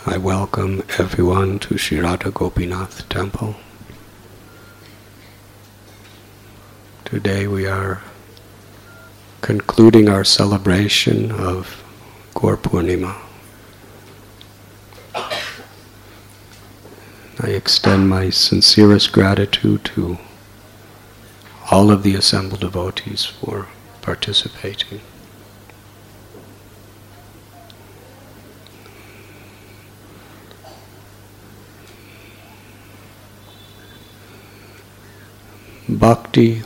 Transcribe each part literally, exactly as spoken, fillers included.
I welcome everyone to Sri Radha Gopinath Temple. Today we are concluding our celebration of Gaur Purnima. I extend my sincerest gratitude to all of the assembled devotees for participating. Bhakti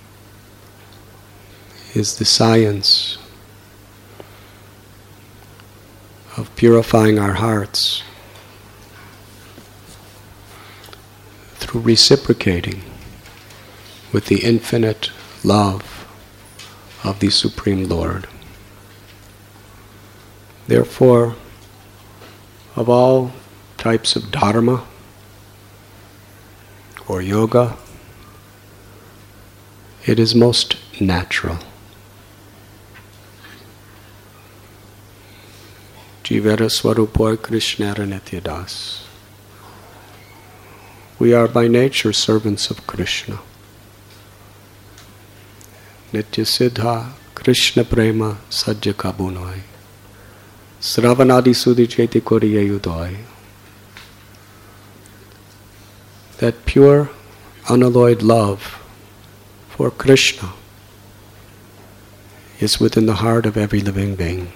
is the science of purifying our hearts through reciprocating with the infinite love of the Supreme Lord. Therefore, of all types of dharma or yoga, it is most natural. Jivera Swarupoi Krishnara Nityadas. We are by nature servants of Krishna. Nitya Siddha Krishna Prema Sajja Kabunoi. Sravanadi Sudhi Cheti Koriye Udoi. That pure, unalloyed love for Krishna is within the heart of every living being,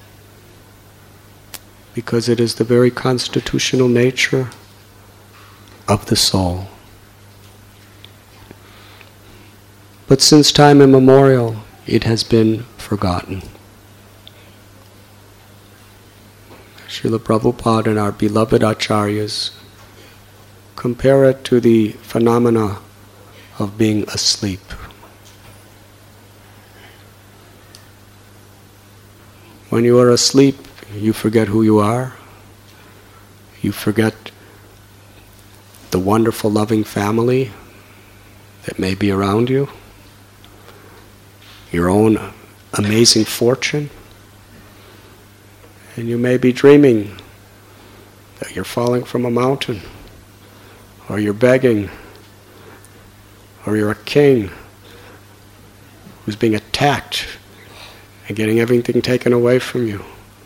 because it is the very constitutional nature of the soul. But since time immemorial, it has been forgotten. Srila Prabhupada and our beloved acharyas compare it to the phenomena of being asleep. When you are asleep, you forget who you are. You forget the wonderful, loving family that may be around you, your own amazing fortune, and you may be dreaming that you're falling from a mountain, or you're begging, or you're a king who's being attacked and getting everything taken away from you.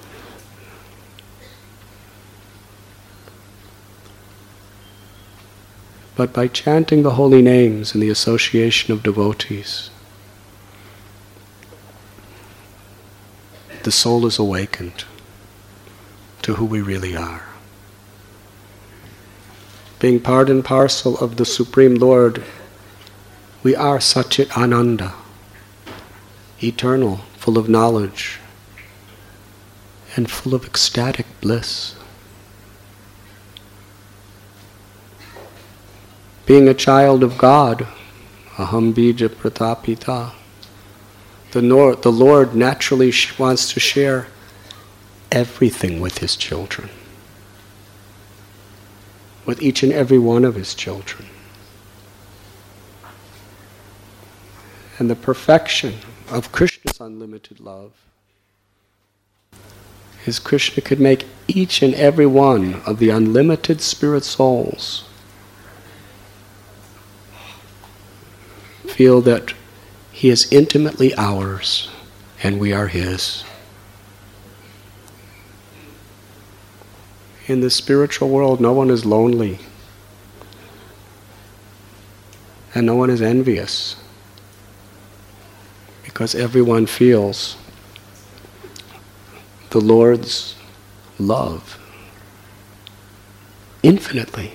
But by chanting the holy names in the association of devotees, the soul is awakened to who we really are. Being part and parcel of the Supreme Lord, we are Satchit Ananda, eternal, full of knowledge, and full of ecstatic bliss. Being a child of God, Aham Bija Pratapita, the Lord, the Lord naturally wants to share everything with His children, with each and every one of His children. And the perfection of Krishna's unlimited love is Krishna could make each and every one of the unlimited spirit souls feel that He is intimately ours and we are His. In the spiritual world, no one is lonely and no one is envious, because everyone feels the Lord's love infinitely.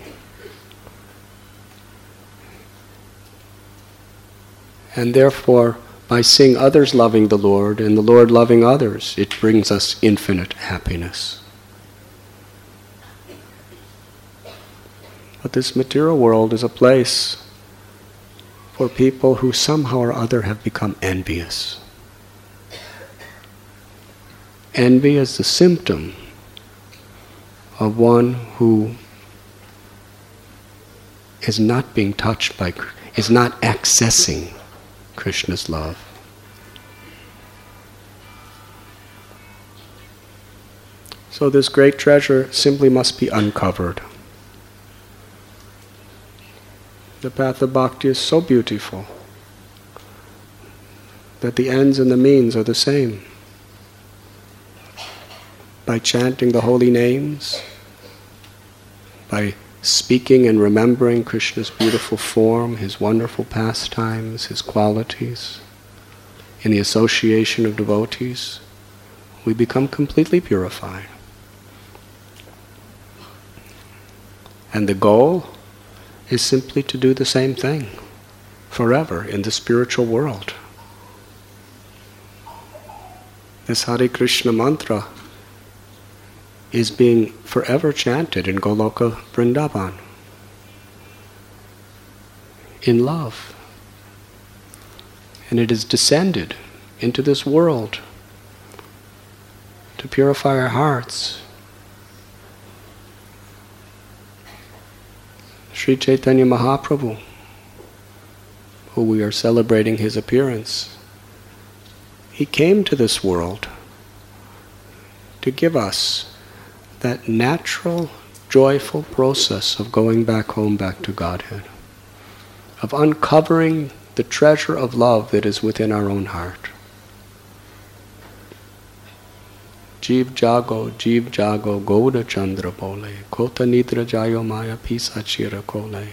And therefore, by seeing others loving the Lord and the Lord loving others, it brings us infinite happiness. But this material world is a place for people who somehow or other have become envious. Envy is the symptom of one who is not being touched by, is not accessing Krishna's love. So this great treasure simply must be uncovered. The path of bhakti is so beautiful that the ends and the means are the same. By chanting the holy names, by speaking and remembering Krishna's beautiful form, his wonderful pastimes, his qualities, in the association of devotees, we become completely purified. And the goal is simply to do the same thing forever in the spiritual world. This Hare Krishna mantra is being forever chanted in Goloka Vrindavan, in love. And it has descended into this world to purify our hearts. Sri Chaitanya Mahaprabhu, who we are celebrating his appearance, he came to this world to give us that natural, joyful process of going back home, back to Godhead, of uncovering the treasure of love that is within our own heart. Jeev jago, jeev jago, Gauda Chandra bole, kota nidra jayo maya pisa chira kole.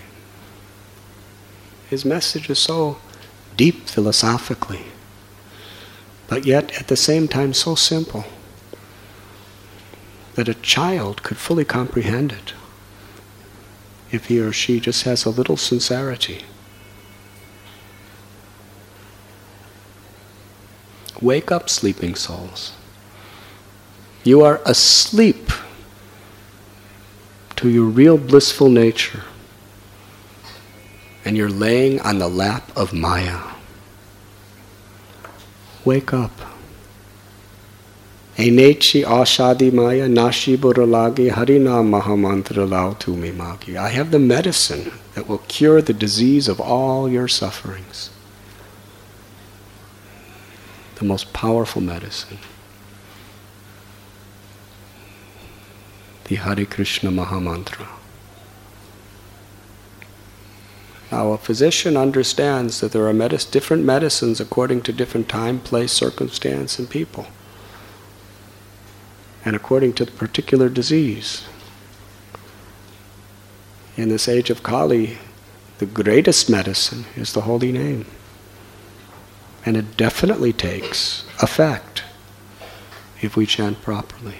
His message is so deep philosophically, but yet at the same time so simple that a child could fully comprehend it if he or she just has a little sincerity. Wake up, sleeping souls. You are asleep to your real blissful nature, and you're laying on the lap of Maya. Wake up. Enechi ashadi Maya nashi buralagi harinam mahamantra lao tumi magi. I have the medicine that will cure the disease of all your sufferings. The most powerful medicine. The Hare Krishna Mahamantra. Now, a physician understands that there are medic- different medicines according to different time, place, circumstance, and people, and according to the particular disease. In this age of Kali, the greatest medicine is the holy name. And it definitely takes effect if we chant properly.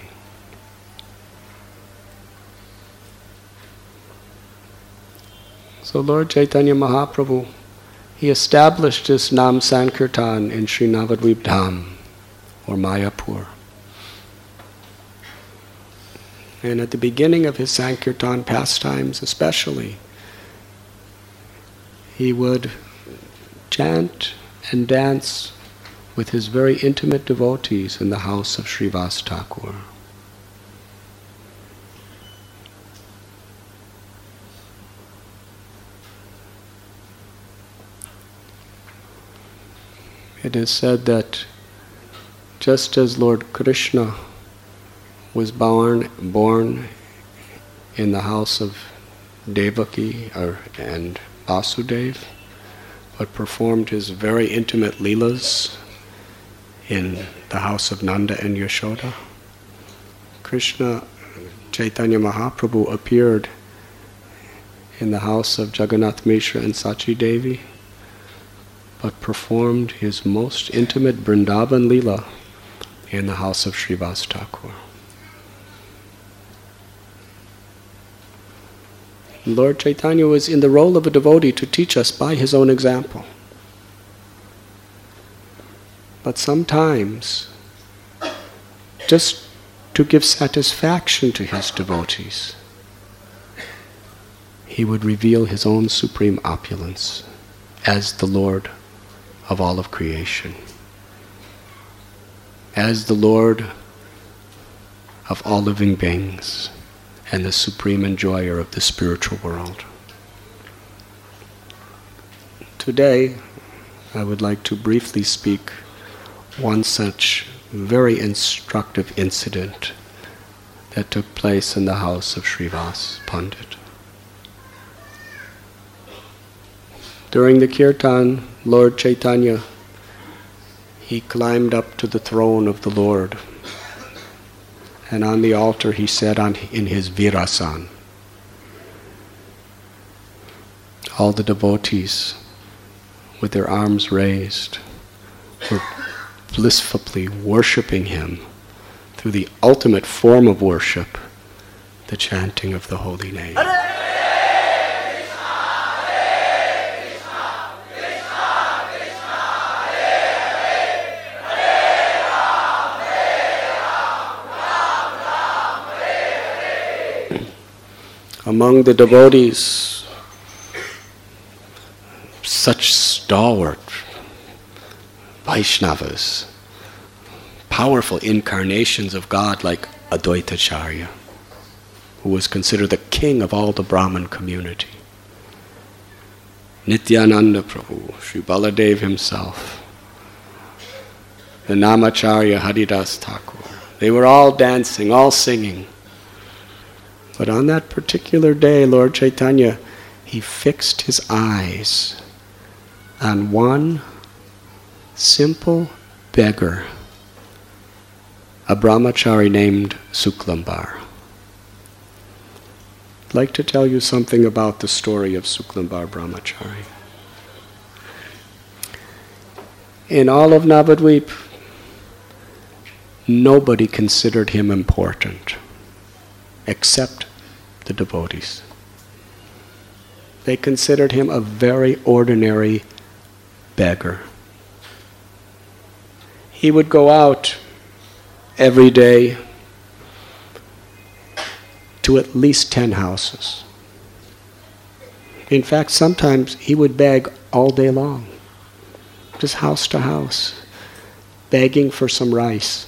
So Lord Chaitanya Mahaprabhu, he established this Nam Sankirtan in Sri Navadvip Dham, or Mayapur. And at the beginning of his Sankirtan pastimes especially, he would chant and dance with his very intimate devotees in the house of Srivas Thakur. It is said that just as Lord Krishna was born, born in the house of Devaki or, and Vasudeva, but performed his very intimate leelas in the house of Nanda and Yashoda, Krishna Chaitanya Mahaprabhu appeared in the house of Jagannath Mishra and Sachi Devi, but performed his most intimate Vrindavan Leela in the house of Srivas Thakur. Lord Chaitanya was in the role of a devotee to teach us by his own example. But sometimes, just to give satisfaction to his devotees, he would reveal his own supreme opulence as the Lord of all of creation, as the Lord of all living beings, and the supreme enjoyer of the spiritual world. Today, I would like to briefly speak one such very instructive incident that took place in the house of Srivas Pandit. During the kirtan, Lord Chaitanya, he climbed up to the throne of the Lord, and on the altar he sat on, in his virasan. All the devotees, with their arms raised, were blissfully worshipping him through the ultimate form of worship, the chanting of the holy name. Among the devotees, such stalwart Vaishnavas, powerful incarnations of God like Advaitacharya, who was considered the king of all the Brahmin community. Nityananda Prabhu, Sri Baladev himself, the Namacharya Haridas Thakur. They were all dancing, all singing. But on that particular day, Lord Chaitanya, he fixed his eyes on one simple beggar, a brahmachari named Suklambar. I'd like to tell you something about the story of Suklambar Brahmachari. In all of Navadvip, nobody considered him important except the devotees. They considered him a very ordinary beggar. He would go out every day to at least ten houses. In fact, sometimes he would beg all day long, just house to house, begging for some rice.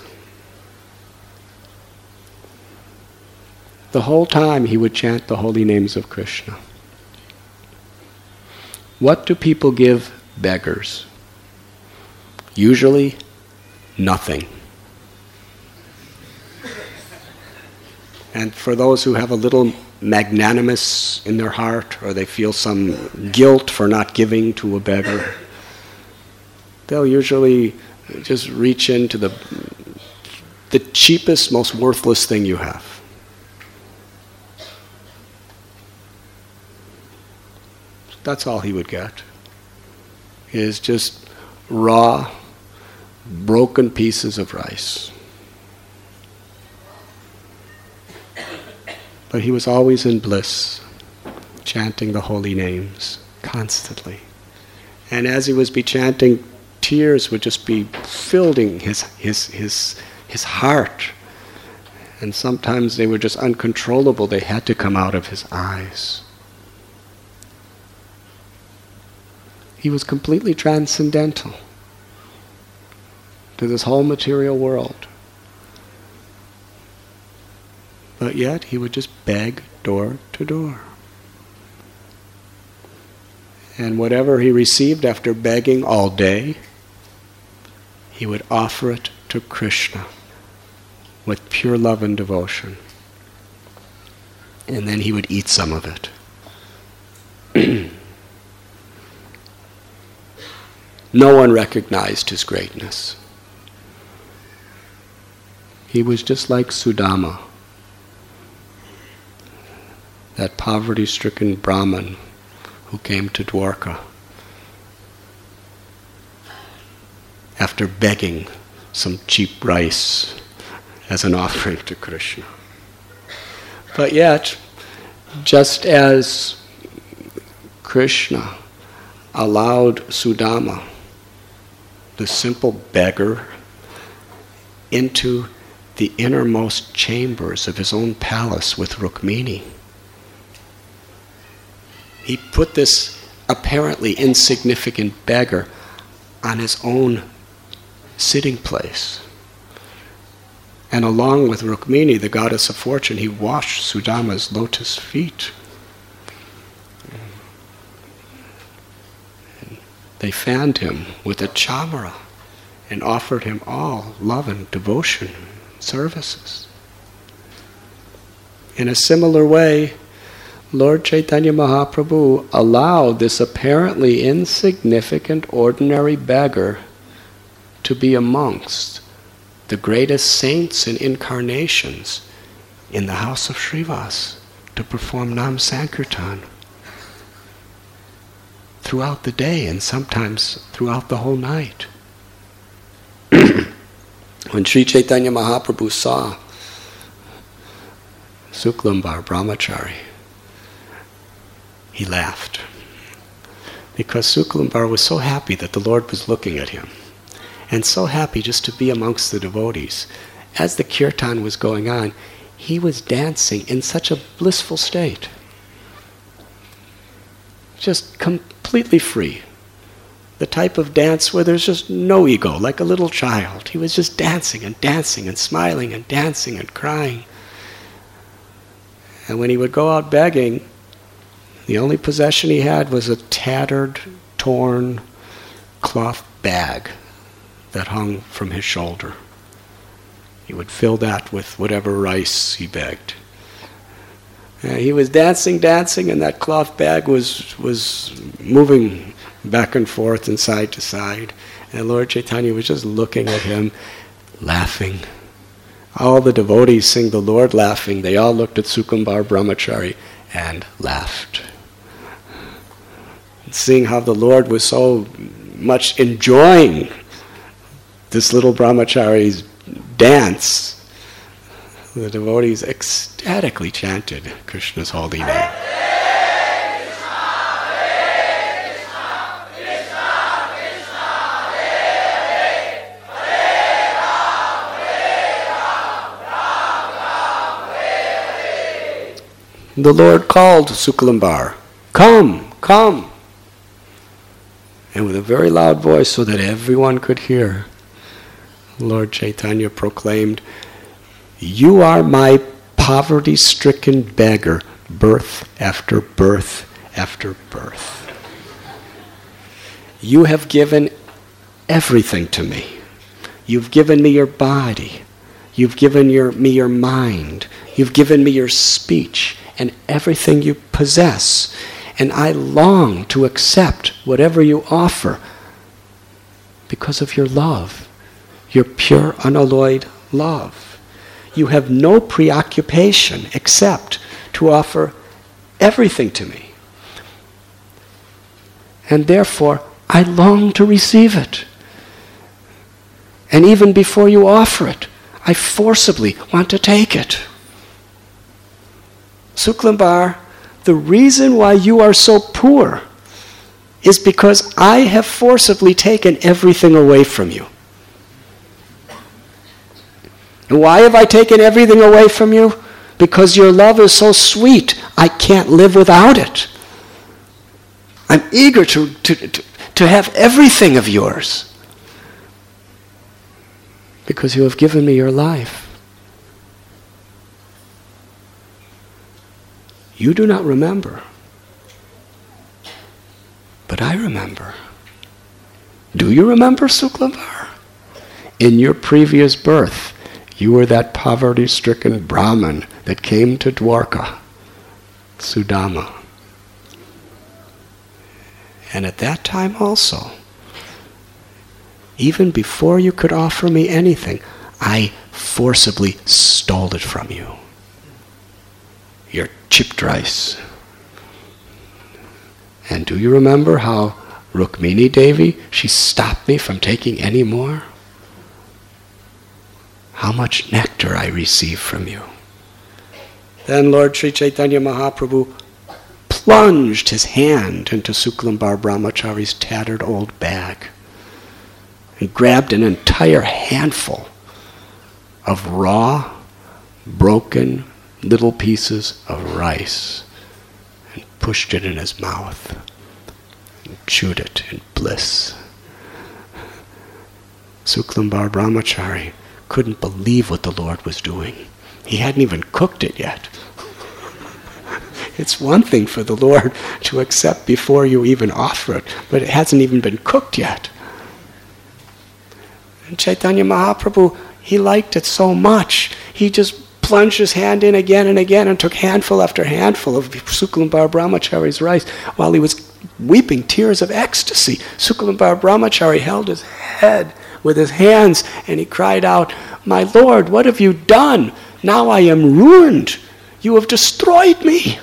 The whole time he would chant the holy names of Krishna. What do people give beggars? Usually, nothing. And for those who have a little magnanimous in their heart, or they feel some guilt for not giving to a beggar, they'll usually just reach into the, the cheapest, most worthless thing you have. That's all he would get, is just raw, broken pieces of rice. But he was always in bliss, chanting the holy names constantly. And as he was be chanting, tears would just be filling his, his, his, his heart. And sometimes they were just uncontrollable. They had to come out of his eyes. He was completely transcendental to this whole material world. But yet he would just beg door to door. And whatever he received after begging all day, he would offer it to Krishna with pure love and devotion. And then he would eat some of it. No one recognized his greatness. He was just like Sudama, that poverty-stricken Brahmin who came to Dwarka after begging some cheap rice as an offering to Krishna. But yet, just as Krishna allowed Sudama, the simple beggar, into the innermost chambers of his own palace with Rukmini, he put this apparently insignificant beggar on his own sitting place. And along with Rukmini, the goddess of fortune, he washed Sudama's lotus feet. And they fanned him with a chamara and offered him all love and devotion, services. In a similar way, Lord Chaitanya Mahaprabhu allowed this apparently insignificant ordinary beggar to be amongst the greatest saints and incarnations in the house of Srivas to perform Nam Sankirtan throughout the day and sometimes throughout the whole night. When Sri Chaitanya Mahaprabhu saw Suklambar Brahmachari, he laughed, because Suklambar was so happy that the Lord was looking at him, and so happy just to be amongst the devotees. As the kirtan was going on, he was dancing in such a blissful state, just completely free. The type of dance where there's just no ego, like a little child. He was just dancing and dancing and smiling and dancing and crying. And when he would go out begging, the only possession he had was a tattered, torn cloth bag that hung from his shoulder. He would fill that with whatever rice he begged. And he was dancing, dancing, and that cloth bag was was moving back and forth and side to side. And Lord Chaitanya was just looking at him, laughing. All the devotees seeing the Lord laughing, they all looked at Suklambar Brahmachari and laughed. Seeing how the Lord was so much enjoying this little brahmachari's dance, the devotees ecstatically chanted Krishna's holy name. The Lord called Suklambar, "Come, come!" And with a very loud voice so that everyone could hear, Lord Chaitanya proclaimed, "You are my poverty-stricken beggar, birth after birth after birth. You have given everything to me. You've given me your body. You've given your, me your mind. You've given me your speech and everything you possess. And I long to accept whatever you offer because of your love, your pure, unalloyed love. You have no preoccupation except to offer everything to me. And therefore, I long to receive it. And even before you offer it, I forcibly want to take it. Suklambar, the reason why you are so poor is because I have forcibly taken everything away from you. And why have I taken everything away from you? Because your love is so sweet, I can't live without it. I'm eager to, to, to, to have everything of yours because you have given me your life. You do not remember, but I remember. Do you remember, Suklambar? In your previous birth, you were that poverty-stricken Brahmin that came to Dwarka, Sudama. And at that time also, even before you could offer me anything, I forcibly stole it from you. Your chipped rice. And do you remember how Rukmini Devi, she stopped me from taking any more? How much nectar I received from you. Then Lord Sri Chaitanya Mahaprabhu plunged his hand into Suklambar Brahmachari's tattered old bag and grabbed an entire handful of raw, broken little pieces of rice and pushed it in his mouth and chewed it in bliss. Suklambar Brahmachari couldn't believe what the Lord was doing. He hadn't even cooked it yet. It's one thing for the Lord to accept before you even offer it, but it hasn't even been cooked yet. And Chaitanya Mahaprabhu, he liked it so much, he just plunged his hand in again and again and took handful after handful of Suklambar Brahmachari's rice while he was weeping tears of ecstasy. Suklambar Brahmachari held his head with his hands and he cried out, "My Lord, what have you done? Now I am ruined. You have destroyed me.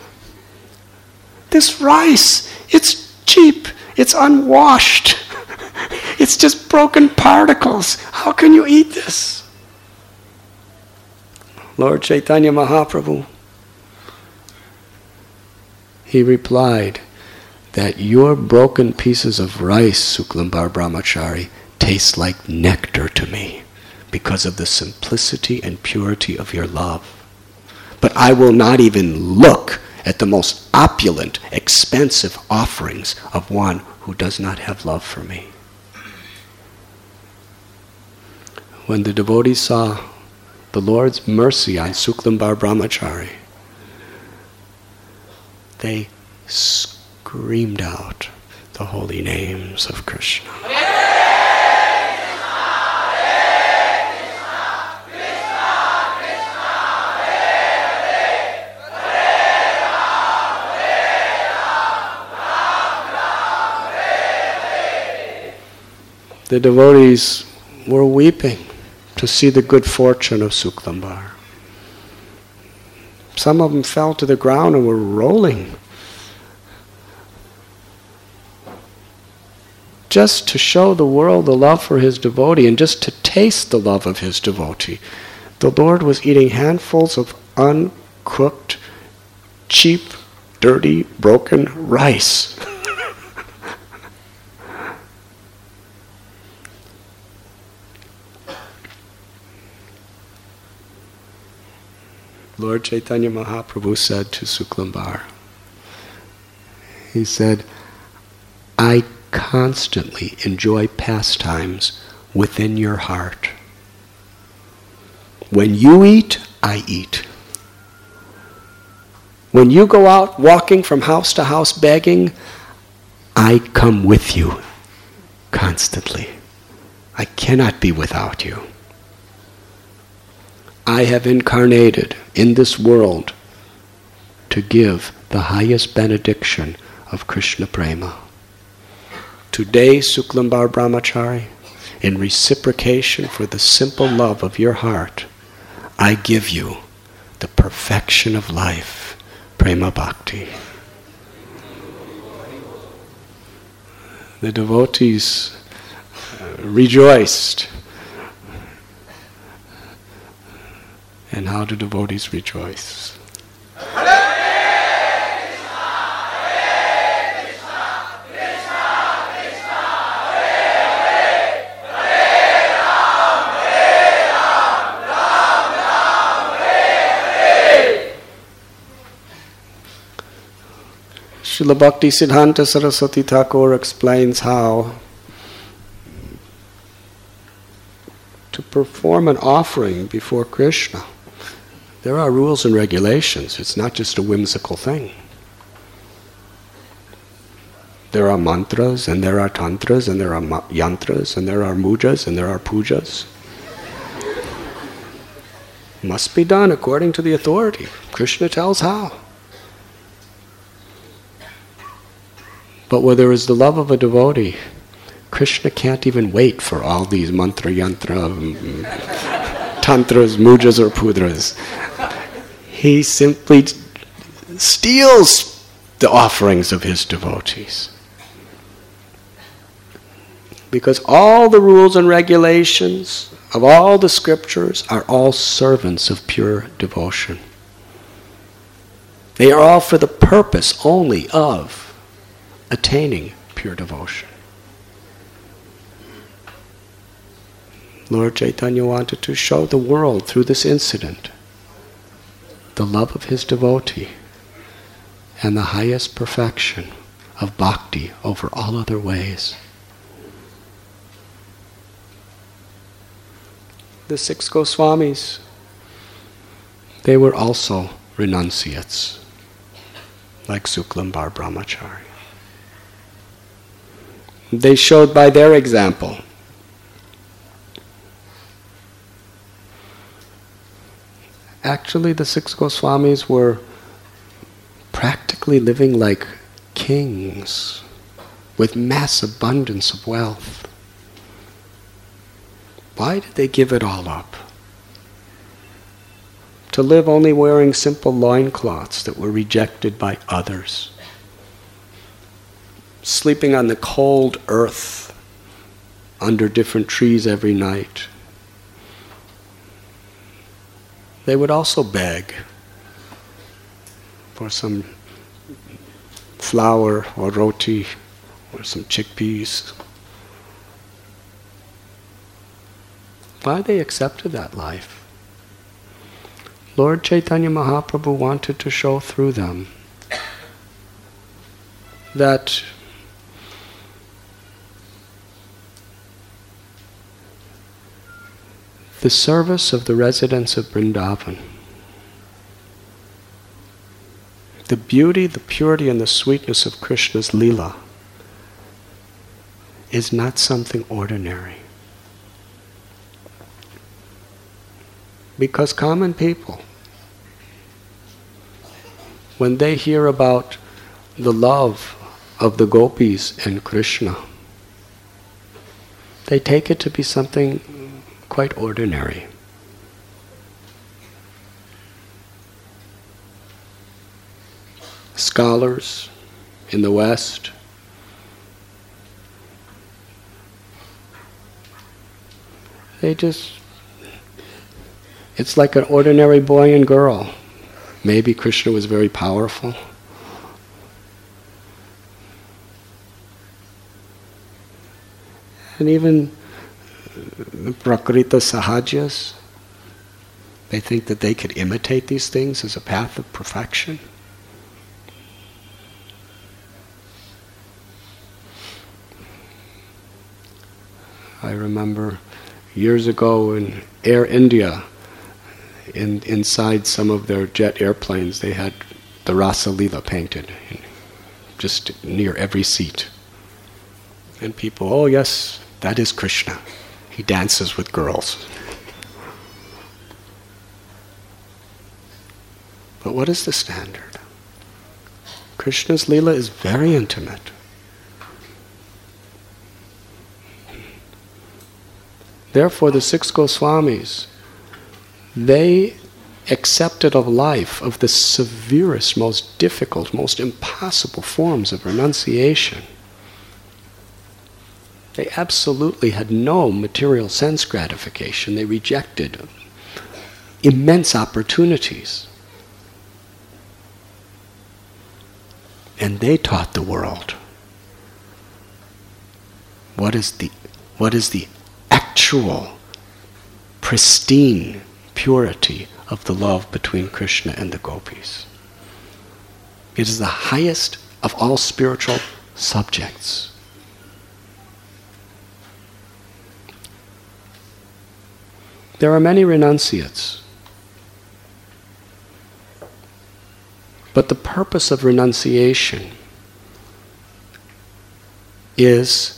This rice, it's cheap, it's unwashed. It's just broken particles. How can you eat this?" Lord Chaitanya Mahaprabhu, he replied that your broken pieces of rice, Suklambar Brahmachari, taste like nectar to me because of the simplicity and purity of your love. But I will not even look at the most opulent, expensive offerings of one who does not have love for me. When the devotees saw the Lord's mercy on Suklambar Brahmachari, they screamed out the holy names of Krishna. The devotees were weeping to see the good fortune of Suklambar. Some of them fell to the ground and were rolling, just to show the world the love for his devotee and just to taste the love of his devotee. The Lord was eating handfuls of uncooked, cheap, dirty, broken rice. Lord Chaitanya Mahaprabhu said to Suklambar, he said, "I constantly enjoy pastimes within your heart. When you eat, I eat. When you go out walking from house to house begging, I come with you constantly. I cannot be without you. I have incarnated in this world to give the highest benediction of Krishna Prema. Today, Suklambar Brahmachari, in reciprocation for the simple love of your heart, I give you the perfection of life, Prema Bhakti." The devotees uh, rejoiced. And how do devotees rejoice? Srila Bhakti Siddhanta Saraswati Thakur explains how to perform an offering before Krishna, there are rules and regulations. It's not just a whimsical thing. There are mantras, and there are tantras, and there are yantras, and there are mujas, and there are pujas. Must be done according to the authority. Krishna tells how. But where there is the love of a devotee, Krishna can't even wait for all these mantra, yantra, tantras, mujas, or pudras. He simply steals the offerings of his devotees. Because all the rules and regulations of all the scriptures are all servants of pure devotion. They are all for the purpose only of attaining pure devotion. Lord Chaitanya wanted to show the world through this incident the love of his devotee and the highest perfection of bhakti over all other ways. The six Goswamis, they were also renunciates, like Suklambar Brahmachari. They showed by their example Actually, the six Goswamis were practically living like kings with mass abundance of wealth. Why did they give it all up? To live only wearing simple loincloths that were rejected by others. Sleeping on the cold earth under different trees every night. They would also beg for some flour or roti or some chickpeas. Why they accepted that life? Lord Chaitanya Mahaprabhu wanted to show through them that the service of the residents of Vrindavan, the beauty, the purity, and the sweetness of Krishna's Leela is not something ordinary. Because common people, when they hear about the love of the gopis and Krishna, they take it to be something quite ordinary. Scholars in the West they just, it's like an ordinary boy and girl. Maybe Krishna was very powerful. And even the Prakrita Sahajas, they think that they could imitate these things as a path of perfection. I remember years ago in Air India, in, inside some of their jet airplanes, they had the Rasa Leela painted in, just near every seat. And people, oh yes, that is Krishna. He dances with girls. But what is the standard? Krishna's Leela is very intimate. Therefore, the six Goswamis, they accepted a life of the severest, most difficult, most impossible forms of renunciation. They absolutely had no material sense gratification. They rejected immense opportunities. And they taught the world what is the, what is the actual, pristine purity of the love between Krishna and the gopis. It is the highest of all spiritual subjects. There are many renunciates, but the purpose of renunciation is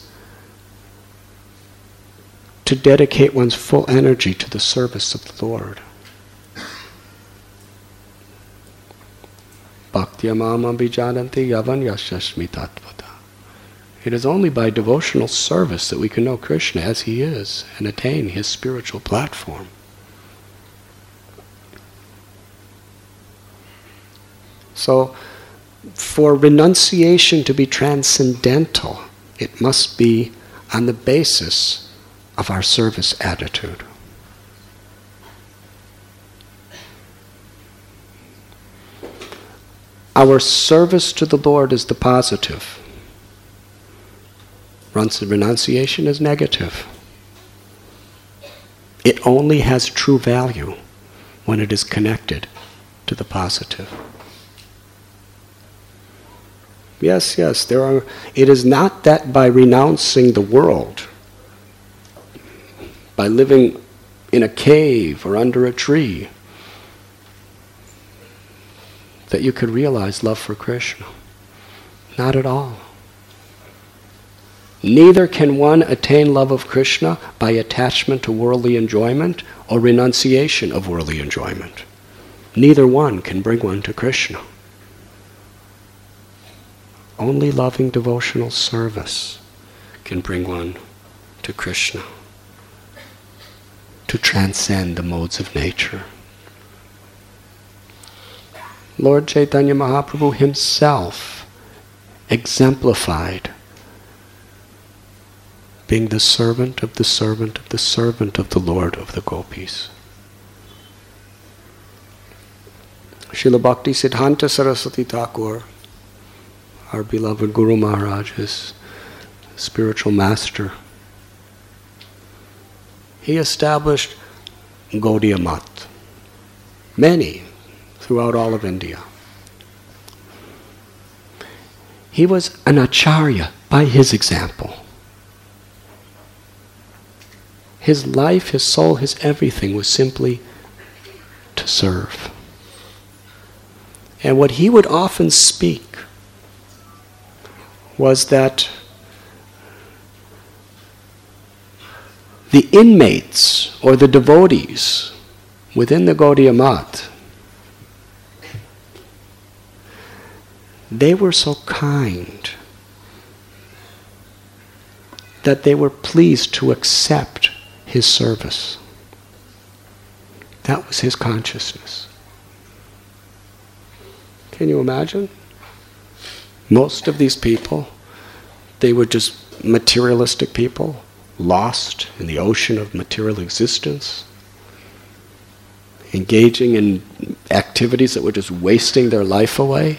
to dedicate one's full energy to the service of the Lord. Bhaktya mama bijananti yavan yashashmi tattvata. It is only by devotional service that we can know Krishna as he is and attain his spiritual platform. So, for renunciation to be transcendental, it must be on the basis of our service attitude. Our service to the Lord is the positive. Renunciation is negative. It only has true value when it is connected to the positive. Yes, yes, there are. It is not that by renouncing the world, by living in a cave or under a tree, that you could realize love for Krishna. Not at all. Neither can one attain love of Krishna by attachment to worldly enjoyment or renunciation of worldly enjoyment. neither one can bring one to Krishna. Only loving devotional service can bring one to Krishna, to transcend the modes of nature. Lord Chaitanya Mahaprabhu himself exemplified being the servant of the servant of the servant of the Lord of the Gopis. Srila Bhakti Siddhanta Saraswati Thakur, our beloved Guru Maharaj, his spiritual master, he established Gaudiya Mat, many throughout all of India. He was an acharya by his example. His life, his soul, his everything was simply to serve. And what he would often speak was that the inmates or the devotees within the Gaudiya Mat, they were so kind that they were pleased to accept his service. That was his consciousness. Can you imagine? Most of these people, they were just materialistic people, lost in the ocean of material existence, engaging in activities that were just wasting their life away.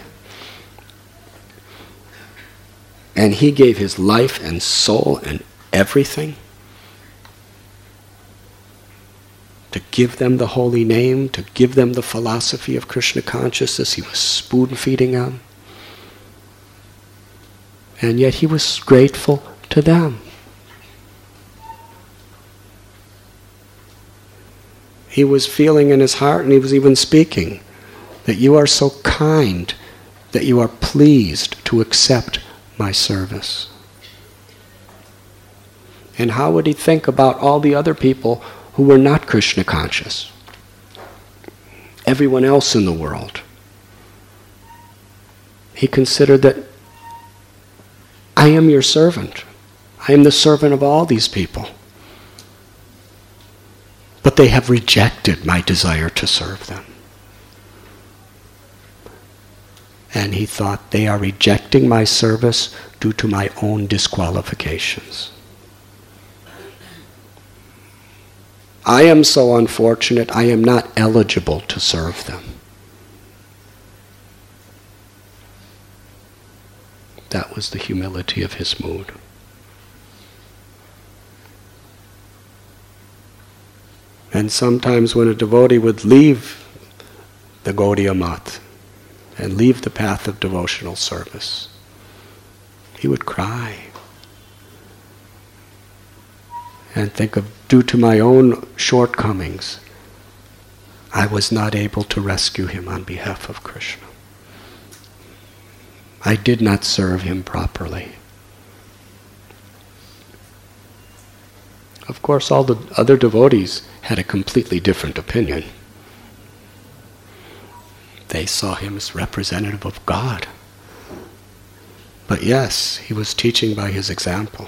And he gave his life and soul and everything to give them the holy name, to give them the philosophy of Krishna consciousness. He was spoon-feeding them. And yet he was grateful to them. He was feeling in his heart, and he was even speaking, that you are so kind that you are pleased to accept my service. And how would he think about all the other people who were not Krishna conscious? Everyone else in the world. He considered that I am your servant. I am the servant of all these people. But they have rejected my desire to serve them. And he thought, they are rejecting my service due to my own disqualifications. I am so unfortunate, I am not eligible to serve them. That was the humility of his mood. And sometimes when a devotee would leave the Gaudiya Mat and leave the path of devotional service, he would cry and think of, due to my own shortcomings, I was not able to rescue him on behalf of Krishna. I did not serve him properly. Of course, all the other devotees had a completely different opinion. They saw him as representative of God. But yes, he was teaching by his example.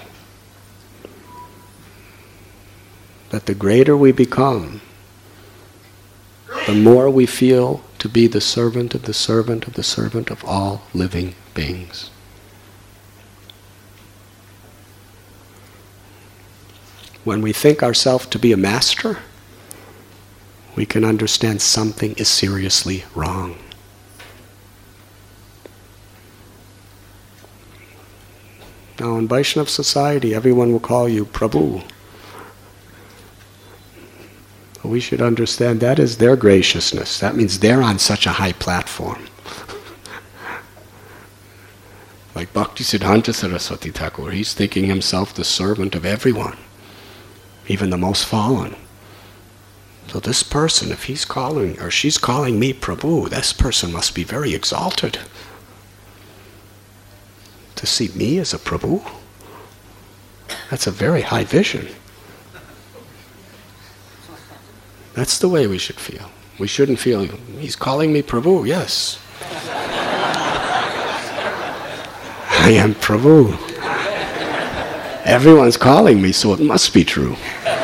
That the greater we become, the more we feel to be the servant of the servant of the servant of all living beings. When we think ourselves to be a master, we can understand something is seriously wrong. Now in Vaishnava society, everyone will call you Prabhu. But we should understand that is their graciousness. That means they're on such a high platform. Like Bhakti Siddhanta Saraswati Thakur, he's thinking himself the servant of everyone, even the most fallen. So this person, if he's calling, or she's calling me Prabhu, this person must be very exalted. To see me as a Prabhu, that's a very high vision. That's the way we should feel. We shouldn't feel, he's calling me Prabhu, yes. I am Prabhu. Everyone's calling me, so it must be true.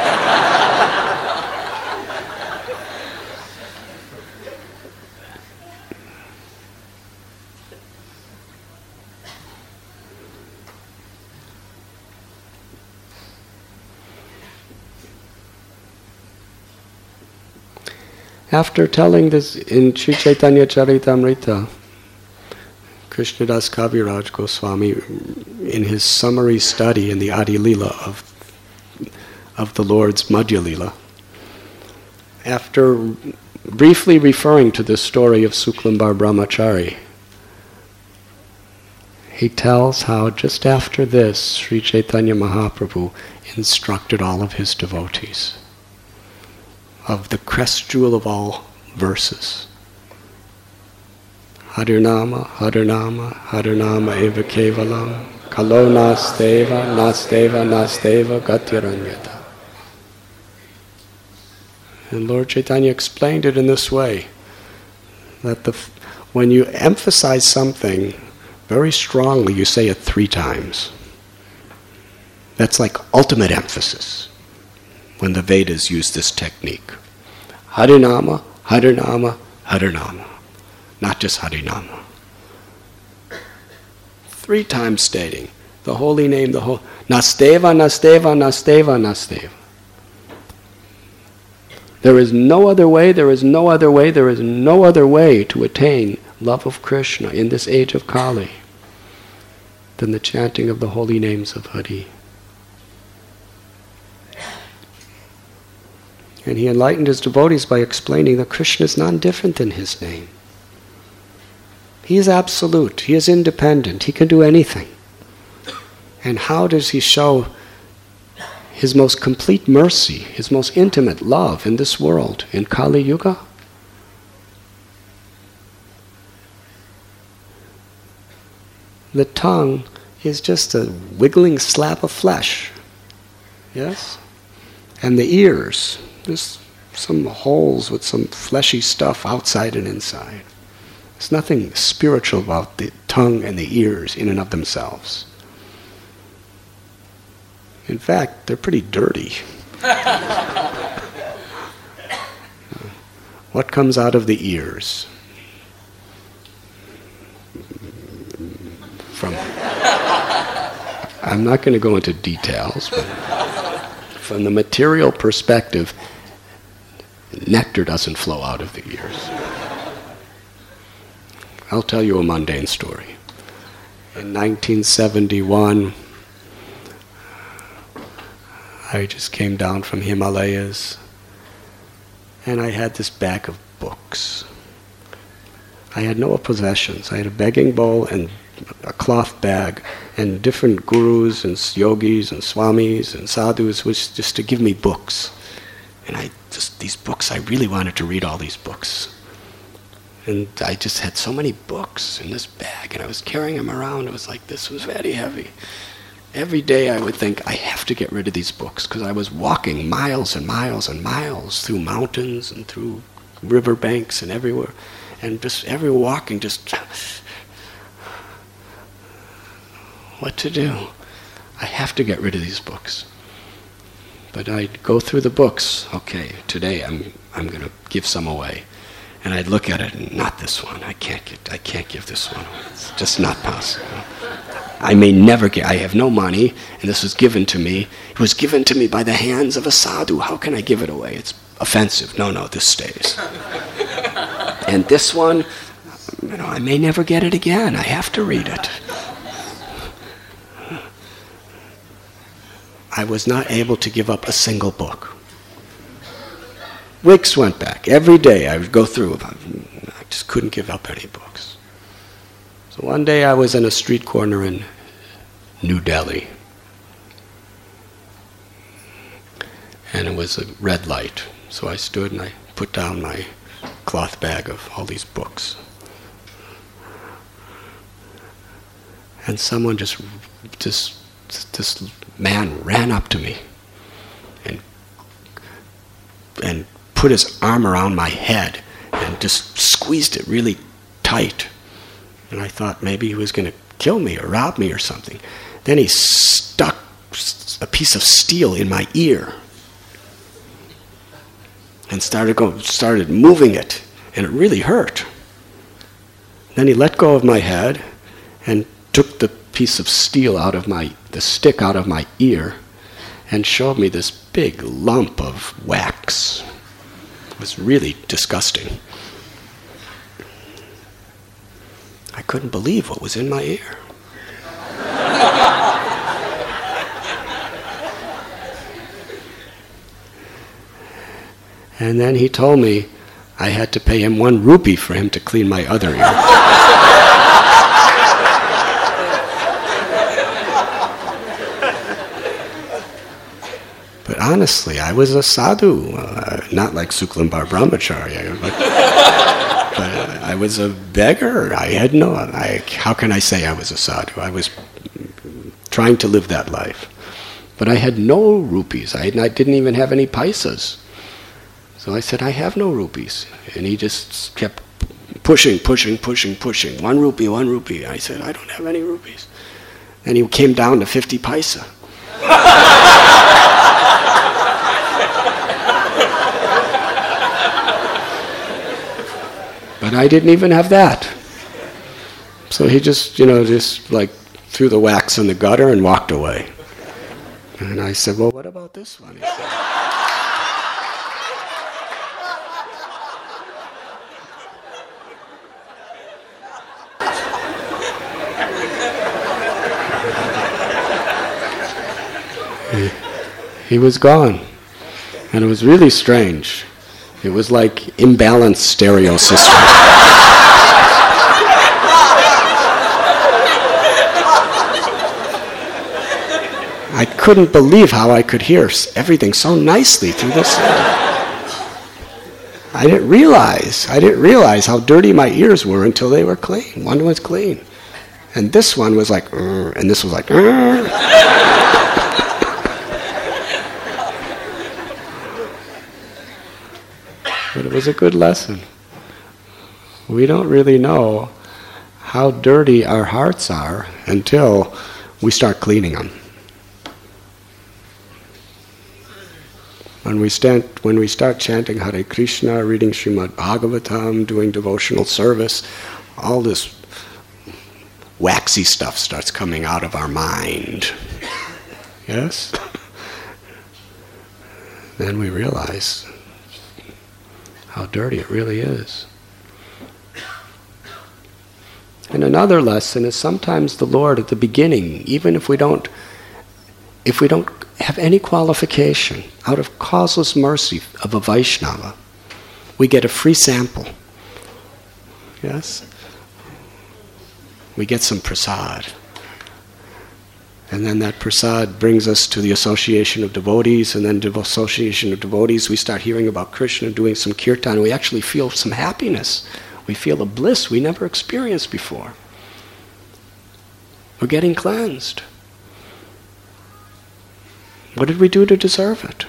After telling this in Sri Chaitanya Charitamrita, Krishnadas Kaviraj Goswami, in his summary study in the Adi Lila of, of the Lord's Madhya Lila, after briefly referring to the story of Suklambar Brahmachari, he tells how just after this, Sri Chaitanya Mahaprabhu instructed all of his devotees of the crest jewel of all verses. Harinama, Harinama, Harinama eva kevalam, kalo nasteva, nasteva, nasteva, gatiranyata. And Lord Chaitanya explained it in this way, that the, when you emphasize something very strongly, you say it three times. That's like ultimate emphasis when the Vedas use this technique. Harinama, Harinama, Harinama. Not just Harinama. Three times stating the holy name, the whole Nasteva, Nasteva, Nasteva, Nasteva. There is no other way, there is no other way, there is no other way to attain love of Krishna in this age of Kali than the chanting of the holy names of Hari. And he enlightened his devotees by explaining that Krishna is none different than his name. He is absolute, he is independent, he can do anything. And how does he show his most complete mercy, his most intimate love in this world, in Kali Yuga? The tongue is just a wiggling slab of flesh, yes? And the ears, there's some holes with some fleshy stuff outside and inside. There's nothing spiritual about the tongue and the ears in and of themselves. In fact, they're pretty dirty. What comes out of the ears? From, I'm not going to go into details, but from the material perspective, nectar doesn't flow out of the ears. I'll tell you a mundane story. In nineteen seventy-one, I just came down from Himalayas, and I had this bag of books. I had no possessions. I had a begging bowl and a cloth bag, and different gurus and yogis and swamis and sadhus was just to give me books. And I just, these books, I really wanted to read all these books. And I just had so many books in this bag, and I was carrying them around. It was like, this was very heavy. Every day I would think, I have to get rid of these books, because I was walking miles and miles and miles through mountains and through riverbanks and everywhere. And just every walking, just... what to do? I have to get rid of these books. But I'd go through the books. Okay, today I'm I'm going to give some away. And I'd look at it, and not this one. I can't get. I can't give this one away. It's just not possible. I may never get. I have no money, and this was given to me. It was given to me by the hands of a sadhu. How can I give it away? It's offensive. No, no, this stays. And this one, you know, I may never get it again. I have to read it. I was not able to give up a single book. Weeks went back. Every day I would go through. I just couldn't give up any books. So one day I was in a street corner in New Delhi. And it was a red light. So I stood and I put down my cloth bag of all these books. And someone just, just, this man ran up to me and and put his arm around my head and just squeezed it really tight. And I thought maybe he was going to kill me or rob me or something. Then he stuck a piece of steel in my ear and started go, started moving it, and it really hurt. Then he let go of my head and took the piece of steel out of my, the stick out of my ear, and showed me this big lump of wax. It was really disgusting. I couldn't believe what was in my ear. And then he told me I had to pay him one rupee for him to clean my other ear. But honestly, I was a sadhu, uh, not like Suklambar Brahmacharya, but, but uh, I was a beggar. I had no, I, how can I say I was a sadhu? I was trying to live that life. But I had no rupees. I, I didn't even have any paisas. So I said, I have no rupees. And he just kept pushing, pushing, pushing, pushing. One rupee, one rupee. I said, I don't have any rupees. And he came down to fifty paisa. But I didn't even have that. So he just, you know, just like threw the wax in the gutter and walked away. And I said, well, what about this one? He said, he, he was gone. And it was really strange. It was like imbalanced stereo system. I couldn't believe how I could hear everything so nicely through this. I didn't realize, I didn't realize how dirty my ears were until they were clean. One was clean. And this one was like, uh, and this was like, uh. But it was a good lesson. We don't really know how dirty our hearts are until we start cleaning them. When we, stand, when we start chanting Hare Krishna, reading Srimad Bhagavatam, doing devotional service, all this waxy stuff starts coming out of our mind. Yes? Then we realize how dirty it really is. And another lesson is sometimes the Lord at the beginning, even if we don't, if we don't have any qualification, out of causeless mercy of a Vaishnava, we get a free sample. Yes? We get some prasad. And then that prasad brings us to the association of devotees, and then the association of devotees, we start hearing about Krishna, doing some kirtan, and we actually feel some happiness. We feel a bliss we never experienced before. We're getting cleansed. What did we do to deserve it?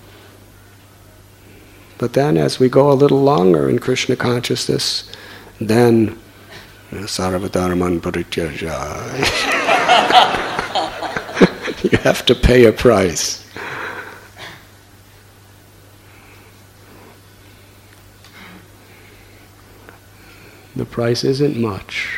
But then as we go a little longer in Krishna consciousness, then Sarvadharman Parityaja. You have to pay a price. The price isn't much.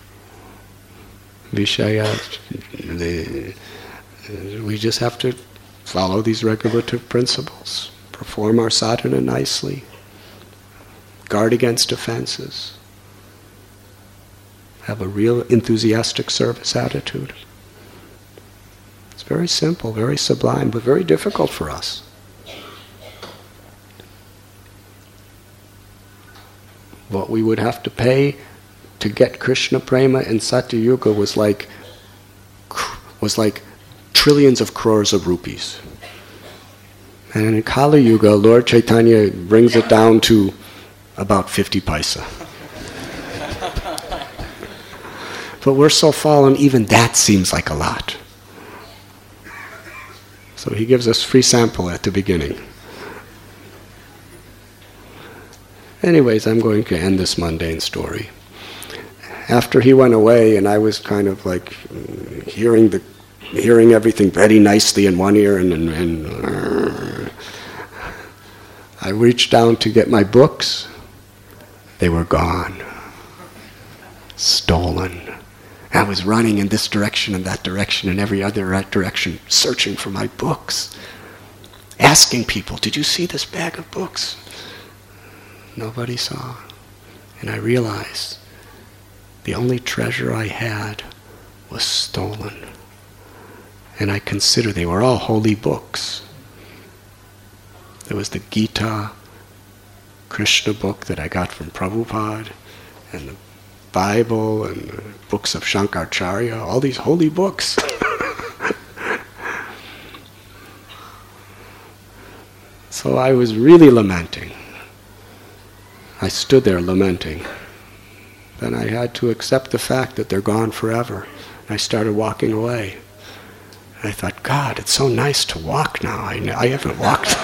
Vishaya, the, we just have to follow these regulative principles, perform our sadhana nicely, guard against offenses, have a real enthusiastic service attitude. It's very simple, very sublime, but very difficult for us. What we would have to pay to get Krishna Prema in Satya Yuga was like was like trillions of crores of rupees. And in Kali Yuga, Lord Chaitanya brings it down to about fifty paisa. But we're so fallen, even that seems like a lot. So he gives us free sample at the beginning. Anyways, I'm going to end this mundane story. After he went away, and I was kind of like hearing the, hearing everything very nicely in one ear, and, and, and uh, I reached down to get my books. They were gone, stolen. I was running in this direction and that direction and every other direction, searching for my books, asking people, "Did you see this bag of books?" Nobody saw. And I realized the only treasure I had was stolen. And I consider they were all holy books. There was the Gita, Krishna book that I got from Prabhupada, and the Bible, and the books of Shankaracharya, all these holy books. So I was really lamenting. I stood there lamenting. Then I had to accept the fact that they're gone forever. And I started walking away. And I thought, God, it's so nice to walk now. I, I haven't walked.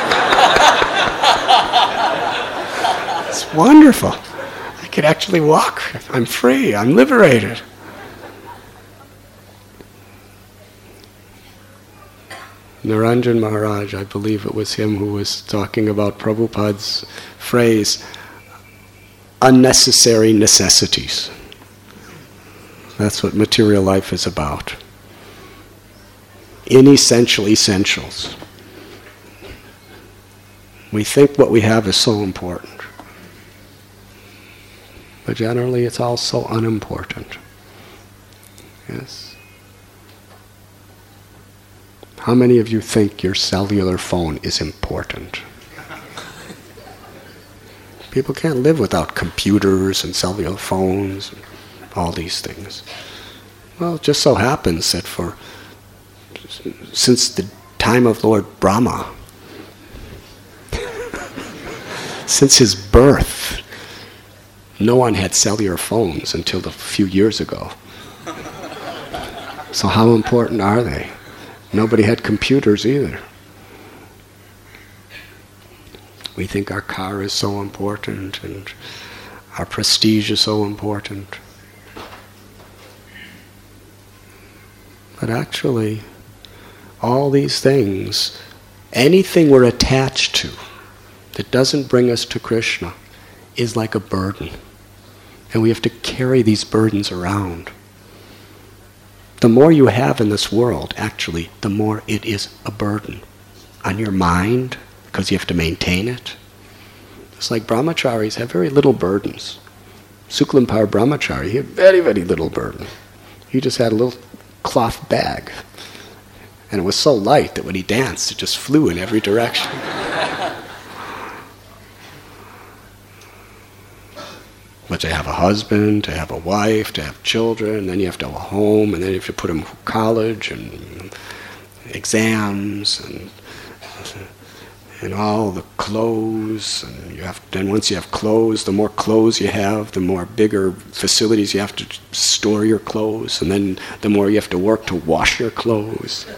It's wonderful. I could actually walk. I'm free. I'm liberated. Naranjan Maharaj, I believe it was him who was talking about Prabhupada's phrase, unnecessary necessities. That's what material life is about. Inessential essentials. We think what we have is so important. But generally it's all so unimportant. Yes? How many of you think your cellular phone is important? People can't live without computers and cellular phones and all these things. Well, it just so happens that for since the time of Lord Brahma, since his birth, no one had cellular phones until a few years ago. So how important are they? Nobody had computers either. We think our car is so important and our prestige is so important. But actually, all these things, anything we're attached to that doesn't bring us to Krishna is like a burden. And we have to carry these burdens around. The more you have in this world, actually, the more it is a burden on your mind, because you have to maintain it. It's like brahmacharis have very little burdens. Suklampar brahmachari, he had very, very little burden. He just had a little cloth bag. And it was so light that when he danced, it just flew in every direction. But to have a husband, to have a wife, to have children, and then you have to have a home, and then you have to put them through college and exams and and all the clothes. And you have then once you have clothes, the more clothes you have, the more bigger facilities you have to store your clothes, and then the more you have to work to wash your clothes.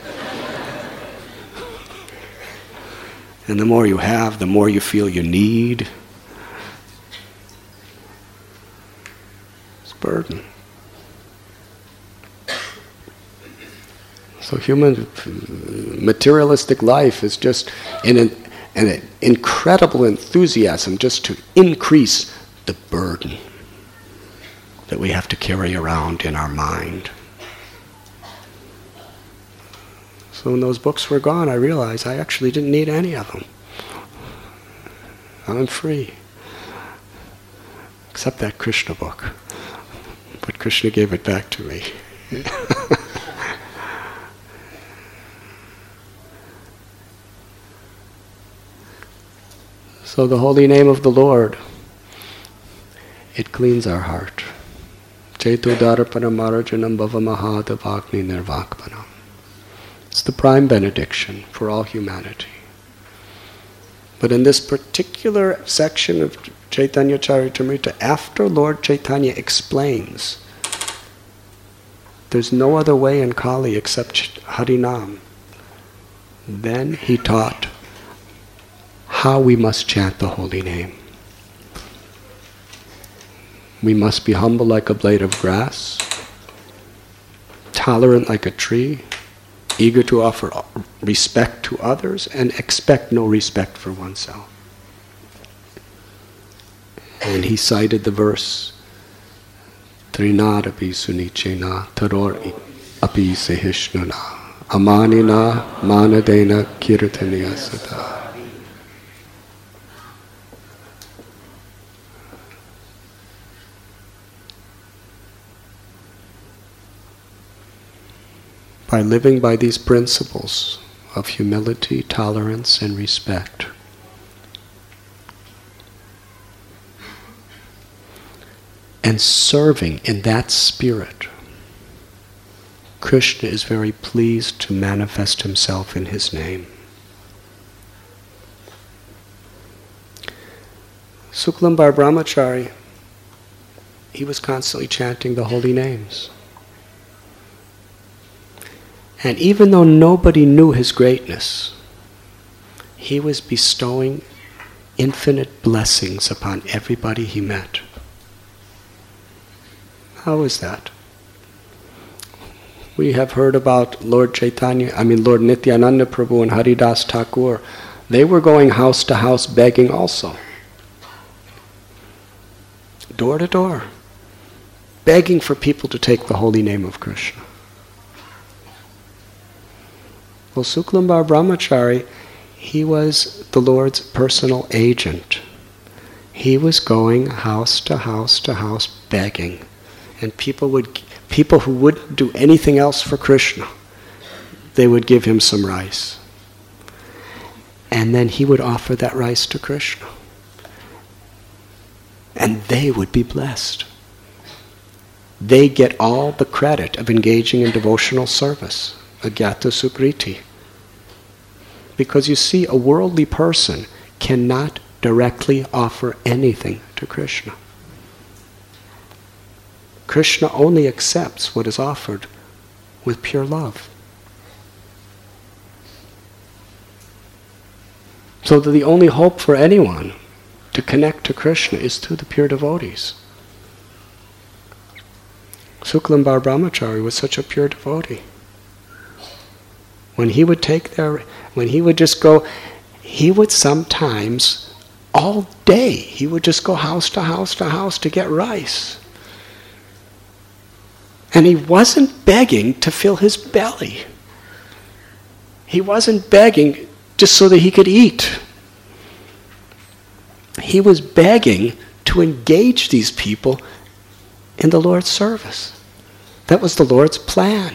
And the more you have, the more you feel you need. Burden. So human materialistic life is just in an, an incredible enthusiasm just to increase the burden that we have to carry around in our mind. So when those books were gone, I realized I actually didn't need any of them. I'm free. Except that Krishna book. But Krishna gave it back to me. So the holy name of the Lord, it cleans our heart. Chaitodarapanam marajanam bhavamahadavagni nirvakpanam. It's the prime benediction for all humanity. But in this particular section of Chaitanya Charitamrita, after Lord Chaitanya explains there's no other way in Kali except Harinam, then he taught how we must chant the holy name. We must be humble like a blade of grass, tolerant like a tree, eager to offer respect to others, and expect no respect for oneself. And he cited the verse, Trinad api sunichena taror api sehishnuna amanina manadena kirtaniya sada. By living by these principles of humility, tolerance, and respect, and serving in that spirit, Krishna is very pleased to manifest himself in his name. Suklambar Brahmachari, he was constantly chanting the holy names. And even though nobody knew his greatness, he was bestowing infinite blessings upon everybody he met. How is that? We have heard about Lord Chaitanya, I mean Lord Nityananda Prabhu and Haridas Thakur. They were going house to house begging also. Door to door. Begging for people to take the holy name of Krishna. Well, Suklambar Brahmachari, he was the Lord's personal agent. He was going house to house to house begging. And people would, people who wouldn't do anything else for Krishna, they would give him some rice. And then he would offer that rice to Krishna. And they would be blessed. They get all the credit of engaging in devotional service, agyata sukriti. Because you see, a worldly person cannot directly offer anything to Krishna. Krishna only accepts what is offered with pure love. So that the only hope for anyone to connect to Krishna is through the pure devotees. Suklambar Brahmachari was such a pure devotee. When he would take their, when he would just go, he would sometimes, all day, he would just go house to house to house to get rice. And he wasn't begging to fill his belly. He wasn't begging just so that he could eat. He was begging to engage these people in the Lord's service. That was the Lord's plan.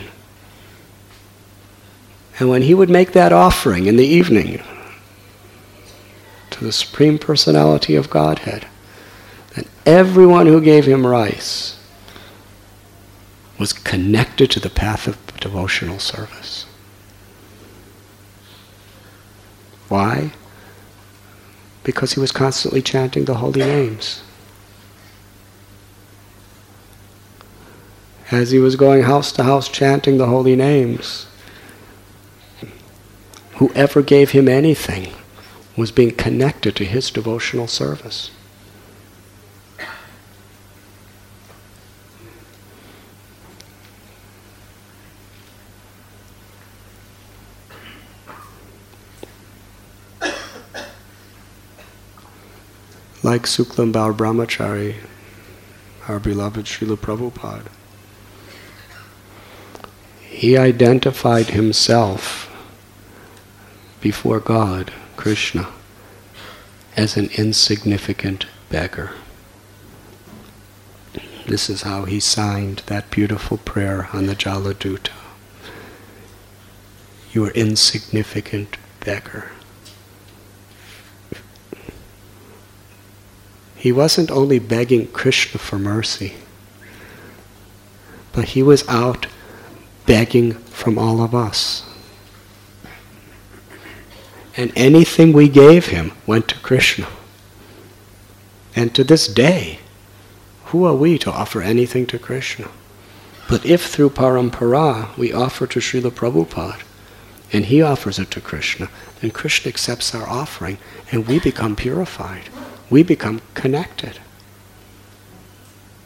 And when he would make that offering in the evening to the Supreme Personality of Godhead, then everyone who gave him rice was connected to the path of devotional service. Why? Because he was constantly chanting the holy names. As he was going house to house chanting the holy names, whoever gave him anything was being connected to his devotional service. Like Suklambar Brahmachari, our beloved Srila Prabhupada, he identified himself before God, Krishna, as an insignificant beggar. This is how he signed that beautiful prayer on the Jaladuta. You are insignificant beggar. He wasn't only begging Krishna for mercy, but he was out begging from all of us. And anything we gave him went to Krishna. And to this day, who are we to offer anything to Krishna? But if through parampara we offer to Srila Prabhupada, and he offers it to Krishna, then Krishna accepts our offering, and we become purified. We become connected.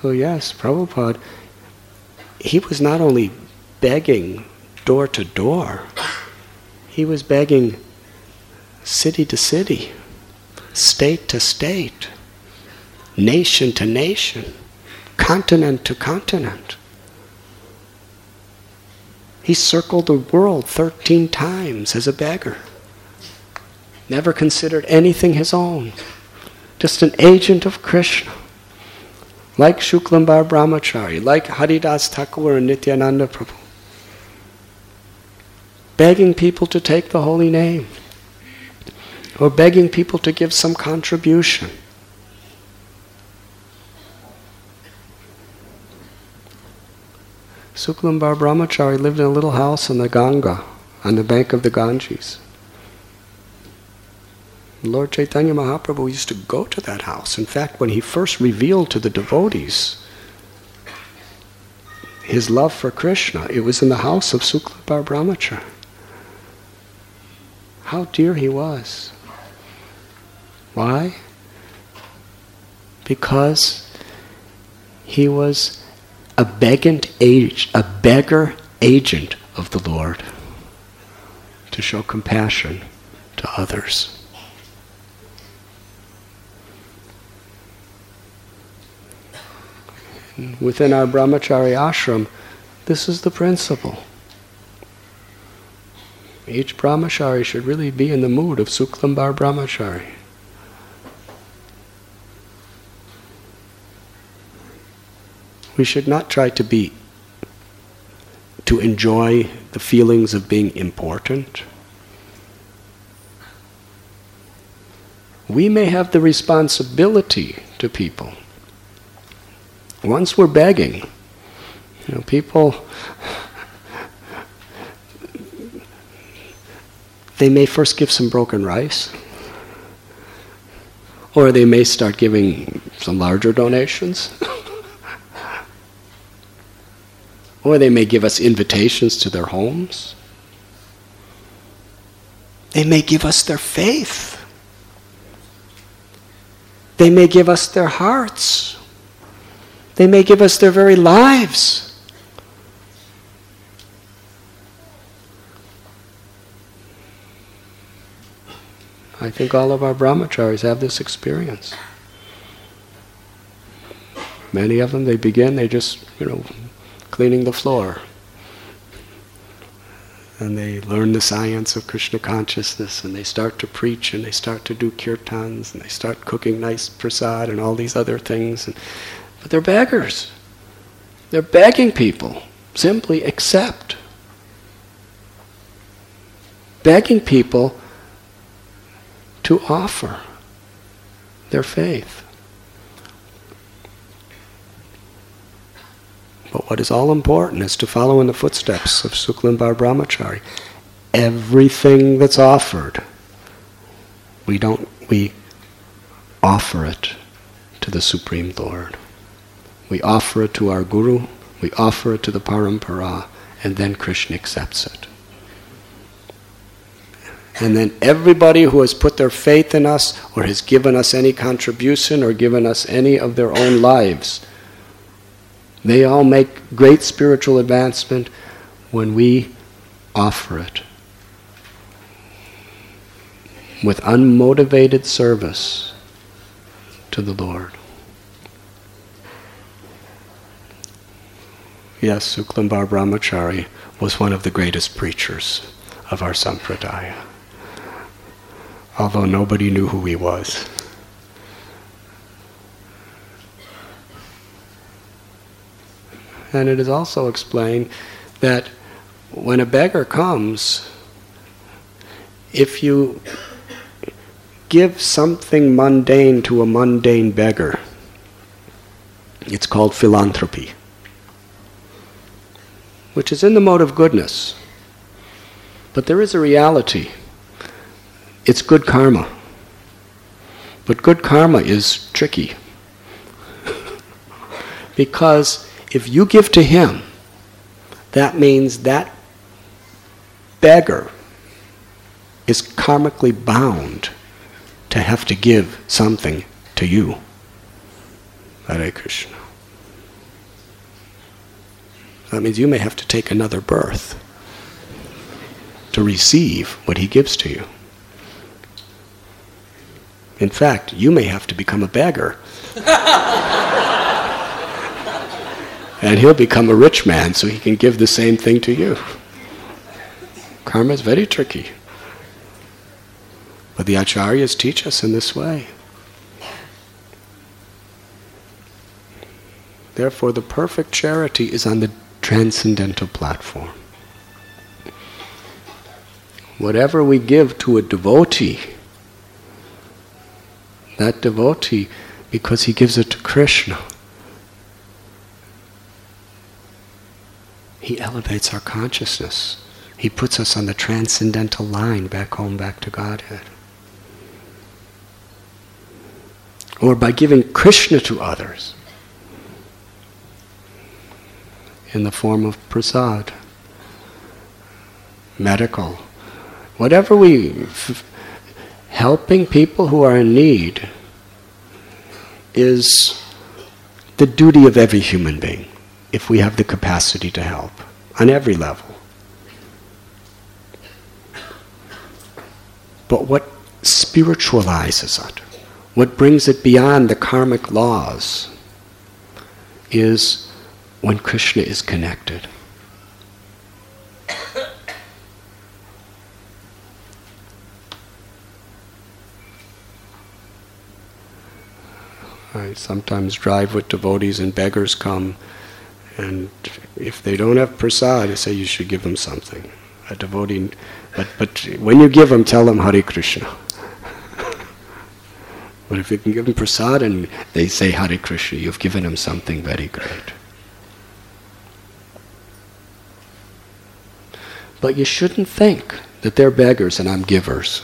So yes, Prabhupada, he was not only begging door to door, he was begging city to city, state to state, nation to nation, continent to continent. He circled the world thirteen times as a beggar. Never considered anything his own. Just an agent of Krishna. Like Shuklambar Brahmachari, like Haridas Thakur and Nityananda Prabhu. Begging people to take the holy name. Or begging people to give some contribution. Shuklambar Brahmachari lived in a little house on the Ganga, on the bank of the Ganges. Lord Chaitanya Mahaprabhu used to go to that house. In fact, when he first revealed to the devotees his love for Krishna, it was in the house of Shuklambar Brahmachari. How dear he was. Why? Because he was a begant age, a beggar agent of the Lord to show compassion to others. Within our brahmachari ashram, this is the principle. Each brahmachari should really be in the mood of Shuklambar Brahmachari. We should not try to be, to enjoy the feelings of being important. We may have the responsibility to people. Once we're begging, you know, people, they may first give some broken rice, or they may start giving some larger donations, or they may give us invitations to their homes. They may give us their faith. They may give us their hearts. They may give us their very lives. I think all of our brahmacharis have this experience. Many of them, they begin, they just, you know, cleaning the floor. And they learn the science of Krishna consciousness, and they start to preach, and they start to do kirtans, and they start cooking nice prasad and all these other things. And, but they're beggars. They're begging people, simply accept. Begging people to offer their faith. But what is all important is to follow in the footsteps of Shuklambar Brahmachari. Everything that's offered, we don't, we offer it to the Supreme Lord. We offer it to our Guru, we offer it to the Parampara, and then Krishna accepts it. And then everybody who has put their faith in us, or has given us any contribution, or given us any of their own lives, they all make great spiritual advancement when we offer it with unmotivated service to the Lord. Yes, Shuklambar Brahmachari was one of the greatest preachers of our sampradaya, although nobody knew who he was. And it is also explained that when a beggar comes, if you give something mundane to a mundane beggar, it's called philanthropy, which is in the mode of goodness. But there is a reality. It's good karma. But good karma is tricky. Because if you give to him, that means that beggar is karmically bound to have to give something to you. Hare Krishna. That means you may have to take another birth to receive what he gives to you. In fact, you may have to become a beggar. And he'll become a rich man so he can give the same thing to you. Karma is very tricky. But the acharyas teach us in this way. Therefore, the perfect charity is on the transcendental platform. Whatever we give to a devotee, that devotee, because he gives it to Krishna, he elevates our consciousness. He puts us on the transcendental line back home, back to Godhead. Or by giving Krishna to others in the form of prasad, medical, whatever we, f- helping people who are in need is the duty of every human being, if we have the capacity to help, on every level. But what spiritualizes it, what brings it beyond the karmic laws, is when Krishna is connected. I sometimes drive with devotees and beggars come, and if they don't have prasad, I say you should give them something. A devotee, but, but when you give them, tell them Hare Krishna. But if you can give them prasad and they say Hare Krishna, you've given them something very great. But you shouldn't think that they're beggars and I'm givers.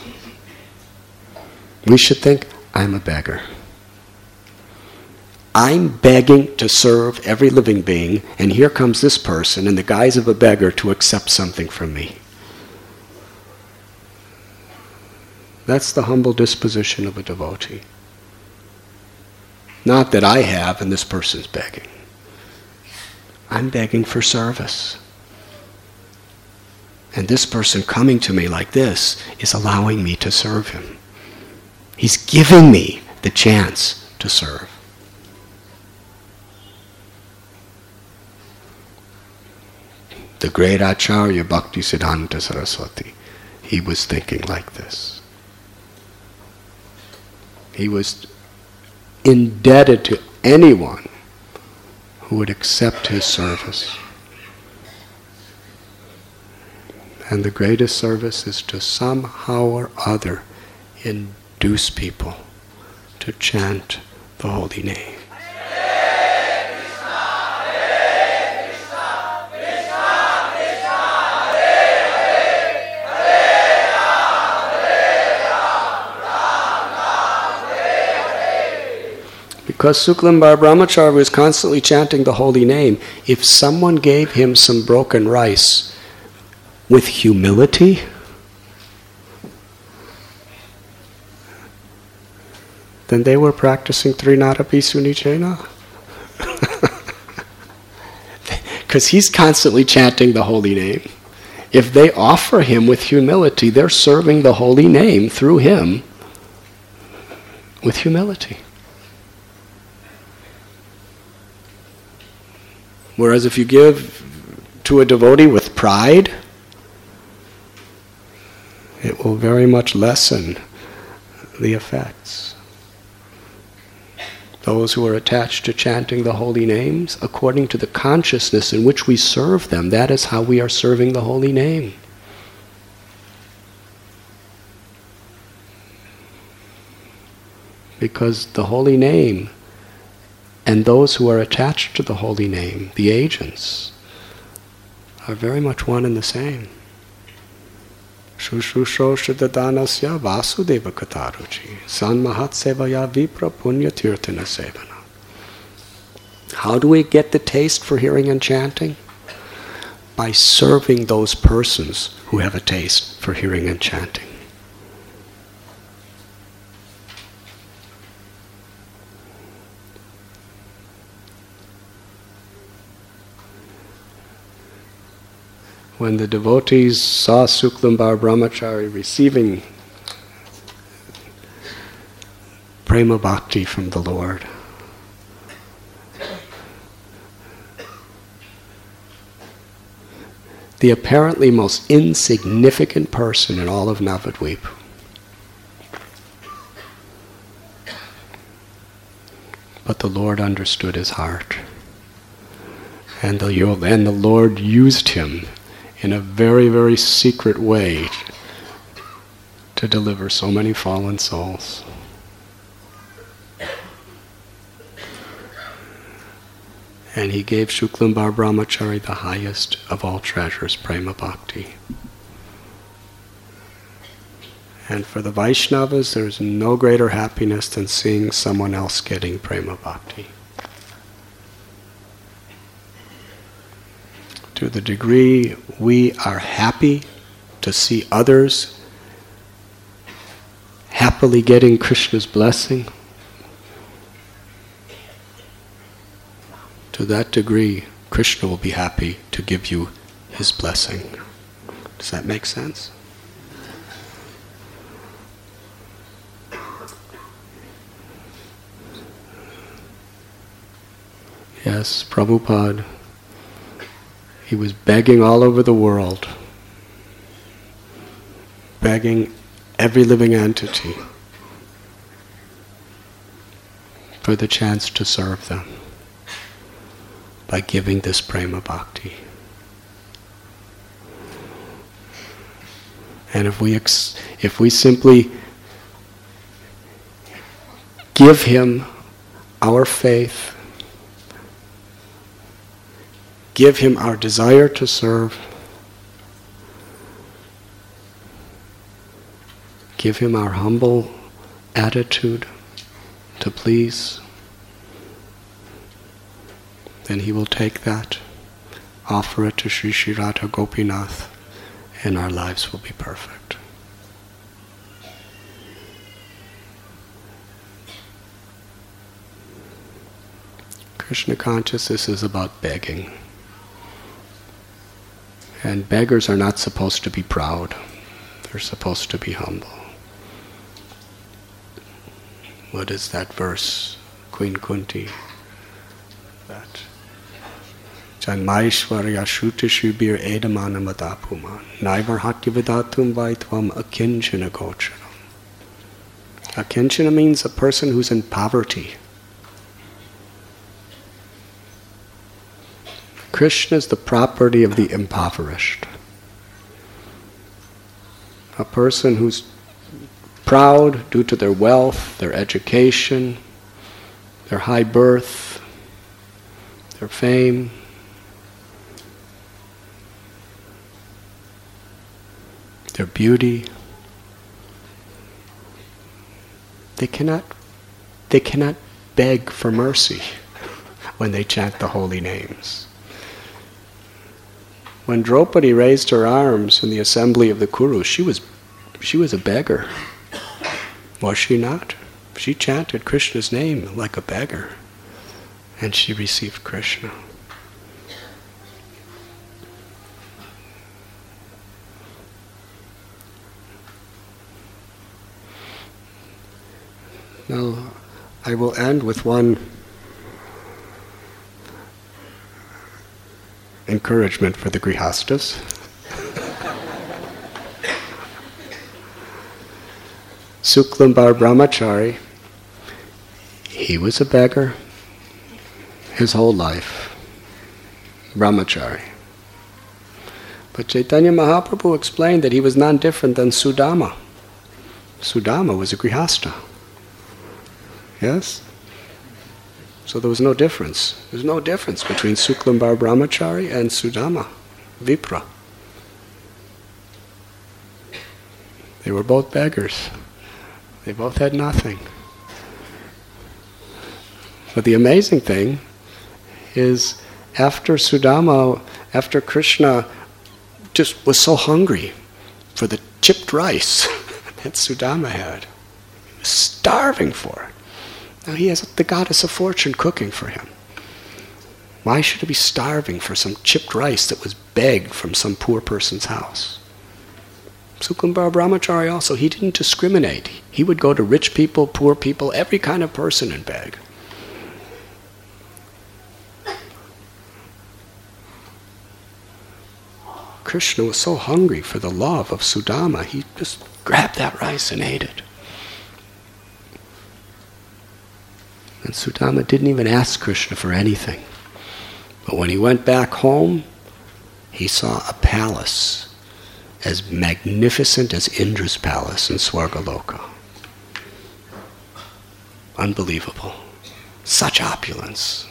We should think, I'm a beggar. I'm begging to serve every living being, and here comes this person in the guise of a beggar to accept something from me. That's the humble disposition of a devotee. Not that I have and this person's begging. I'm begging for service. And this person coming to me like this is allowing me to serve him. He's giving me the chance to serve. The great Acharya Bhaktisiddhanta Saraswati, he was thinking like this. He was indebted to anyone who would accept his service. And the greatest service is to somehow or other induce people to chant the holy name. Because Suklambar Brahmacharya was constantly chanting the holy name, if someone gave him some broken rice with humility, then they were practicing Trinadapi Sunichena. Because he's constantly chanting the holy name. If they offer him with humility, they're serving the holy name through him with humility. Whereas if you give to a devotee with pride, it will very much lessen the effects. Those who are attached to chanting the holy names, according to the consciousness in which we serve them, that is how we are serving the holy name. Because the holy name and those who are attached to the holy name, the agents, are very much one and the same. Shushushoshidadanasya vasudeva kataruchi sanmahat sevaya vipra punya tirthana sevana. How do we get the taste for hearing and chanting? By serving those persons who have a taste for hearing and chanting. when the devotees saw Suklambar Brahmachari receiving prema bhakti from the Lord, the apparently most insignificant person in all of Navadvip, but the Lord understood his heart. And the, and the Lord used him in a very, very secret way to deliver so many fallen souls. And he gave Shuklambar Brahmachari the highest of all treasures, prema bhakti. And for the Vaishnavas, there's no greater happiness than seeing someone else getting prema bhakti. To the degree we are happy to see others happily getting Krishna's blessing, to that degree, Krishna will be happy to give you his blessing. Does that make sense? Yes, Prabhupada, he was begging all over the world, begging every living entity for the chance to serve them by giving this prema bhakti. And if we ex- if we simply give him our faith, give him our desire to serve, give him our humble attitude to please, then he will take that, offer it to Sri Sri Radha Gopinath, and our lives will be perfect. Krishna consciousness is about begging. And beggars are not supposed to be proud. They're supposed to be humble. What is that verse, Queen Kunti? That Janmaishwarya Shutishu-bir Edamanam Adapuman Naivar Hakivadatum Vaitvam Akinchana Gochanam. Akinchana means a person who's in poverty. Krishna is the property of the impoverished. A person who's proud due to their wealth, their education, their high birth, their fame. Their beauty. They cannot, they cannot beg for mercy when they chant the holy names. When Draupadi raised her arms in the assembly of the Kurus, she was, she was a beggar. Was she not? She chanted Krishna's name like a beggar, and she received Krishna. Now, I will end with one encouragement for the Grihastas. Suklambar Brahmachari, he was a beggar his whole life. Brahmachari. But Chaitanya Mahaprabhu explained that he was none different than Sudama. Sudama was a Grihasta. Yes? So there was no difference. There's no difference between Suklambar Brahmachari and Sudama, Vipra. They were both beggars. They both had nothing. But the amazing thing is, after Sudama, after Krishna just was so hungry for the chipped rice that Sudama had, he was starving for it. Now he has the goddess of fortune cooking for him. Why should he be starving for some chipped rice that was begged from some poor person's house? Suklambar Brahmachari also, he didn't discriminate. He would go to rich people, poor people, every kind of person and beg. Krishna was so hungry for the love of Sudama, he just grabbed that rice and ate it. And Sudama didn't even ask Krishna for anything. But when he went back home, he saw a palace as magnificent as Indra's palace in Swargaloka. Unbelievable. Such opulence.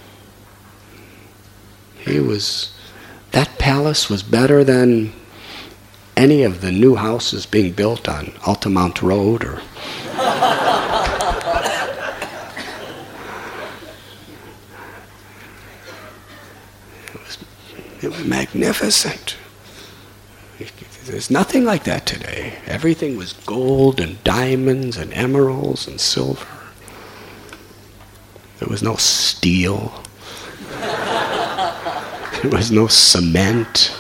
He was, that palace was better than any of the new houses being built on Altamont Road or it was, it was magnificent. There's nothing like that today. Everything was gold and diamonds and emeralds and silver. There was no steel. There was no cement.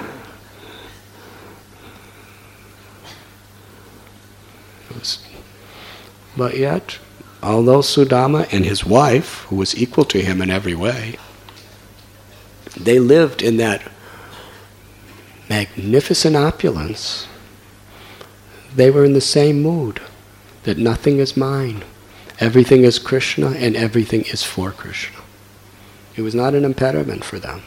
It was, but yet, although Sudama and his wife, who was equal to him in every way, they lived in that magnificent opulence, they were in the same mood, that nothing is mine. Everything is Krishna and everything is for Krishna. It was not an impediment for them.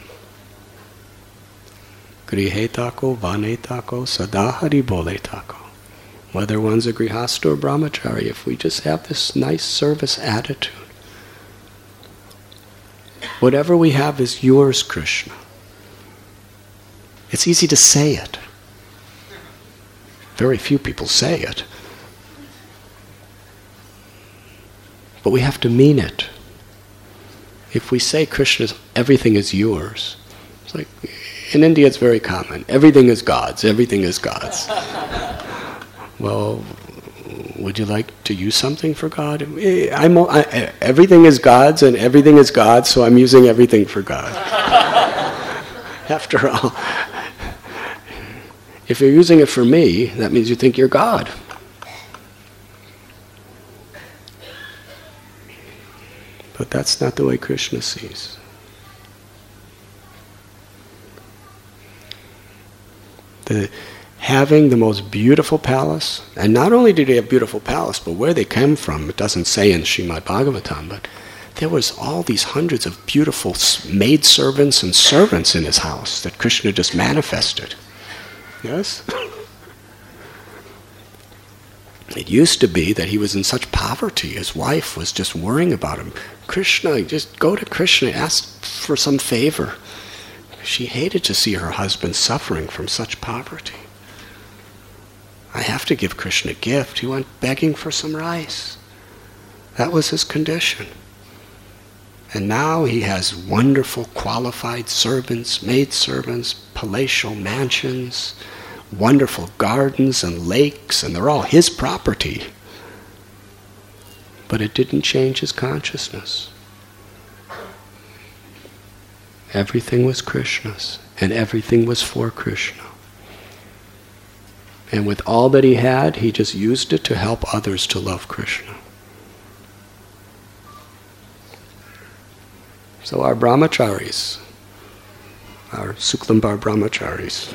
Grihetako, vanetako, sadahari boletako. Whether one's a grihasta or brahmachari, if we just have this nice service attitude, whatever we have is yours, Krishna. It's easy to say it. Very few people say it. But we have to mean it. If we say Krishna's, everything is yours, it's like, in India it's very common. Everything is God's, everything is God's. Well, would you like to use something for God? I'm, I, everything is God's and everything is God's, so I'm using everything for God. After all, if you're using it for me, that means you think you're God. But that's not the way Krishna sees. The, having the most beautiful palace, and not only did he have beautiful palace, but where they came from, it doesn't say in Srimad Bhagavatam, but there was all these hundreds of beautiful maidservants and servants in his house that Krishna just manifested. Yes? It used to be that he was in such poverty, his wife was just worrying about him. Krishna, just go to Krishna, ask for some favor. She hated to see her husband suffering from such poverty. I have to give Krishna a gift. He went begging for some rice. That was his condition. And now he has wonderful qualified servants, maidservants, palatial mansions, wonderful gardens and lakes, and they're all his property. But it didn't change his consciousness. Everything was Krishna's, and everything was for Krishna. And with all that he had, he just used it to help others to love Krishna. So our brahmacharis, our Suklambar brahmacharis,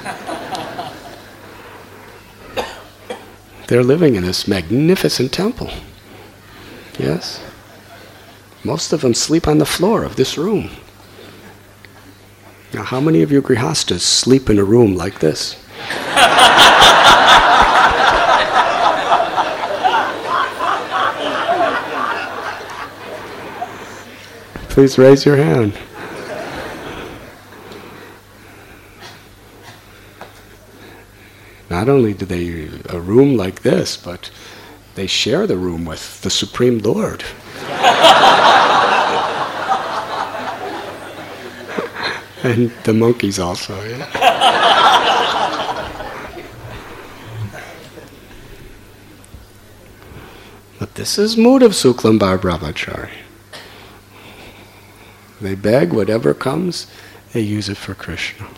they're living in this magnificent temple. Yes? Most of them sleep on the floor of this room. Now, how many of you grihastas sleep in a room like this? Please raise your hand. Not only do they a room like this, but they share the room with the Supreme Lord. And the monkeys also, yeah. But this is mood of Suklambar Brahmachari. They beg, whatever comes, they use it for Krishna.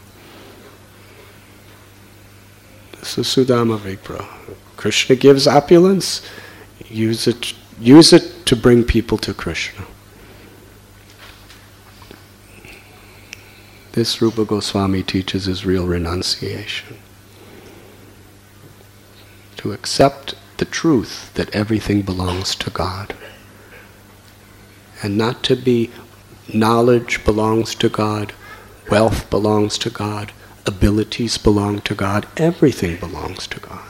This is Sudama Vipra. Krishna gives opulence, use it, use it to bring people to Krishna. This Rupa Goswami teaches is real renunciation. To accept the truth that everything belongs to God. And not to be knowledge belongs to God, wealth belongs to God, abilities belong to God, everything belongs to God.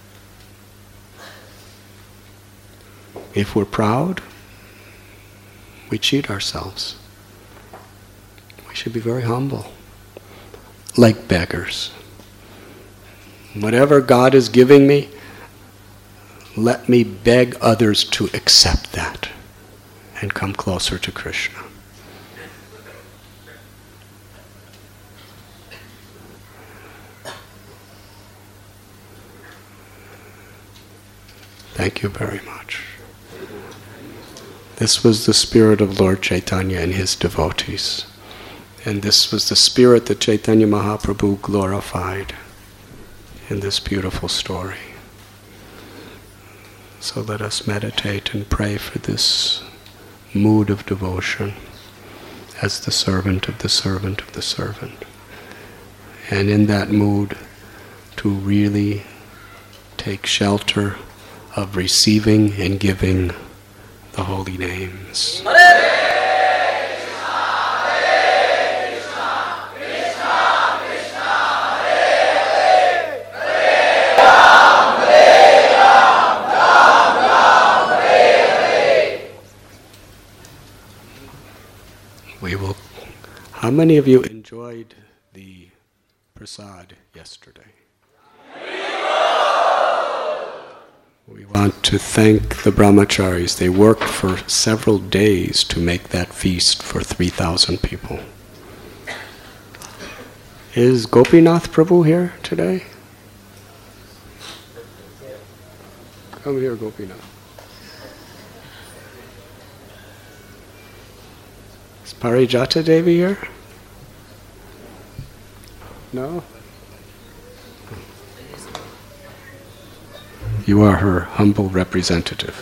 If we're proud, we cheat ourselves. We should be very humble, like beggars. Whatever God is giving me, let me beg others to accept that and come closer to Krishna. Thank you very much. This was the spirit of Lord Chaitanya and his devotees. And this was the spirit that Chaitanya Mahaprabhu glorified in this beautiful story. So let us meditate and pray for this mood of devotion as the servant of the servant of the servant. And in that mood to really take shelter of receiving and giving the holy names. We will. How many of you enjoyed the prasad yesterday? We want to thank the brahmacharis. They worked for several days to make that feast for three thousand people. Is Gopinath Prabhu here today? Come here, Gopinath. Is Parijata Devi here? No? You are her humble representative.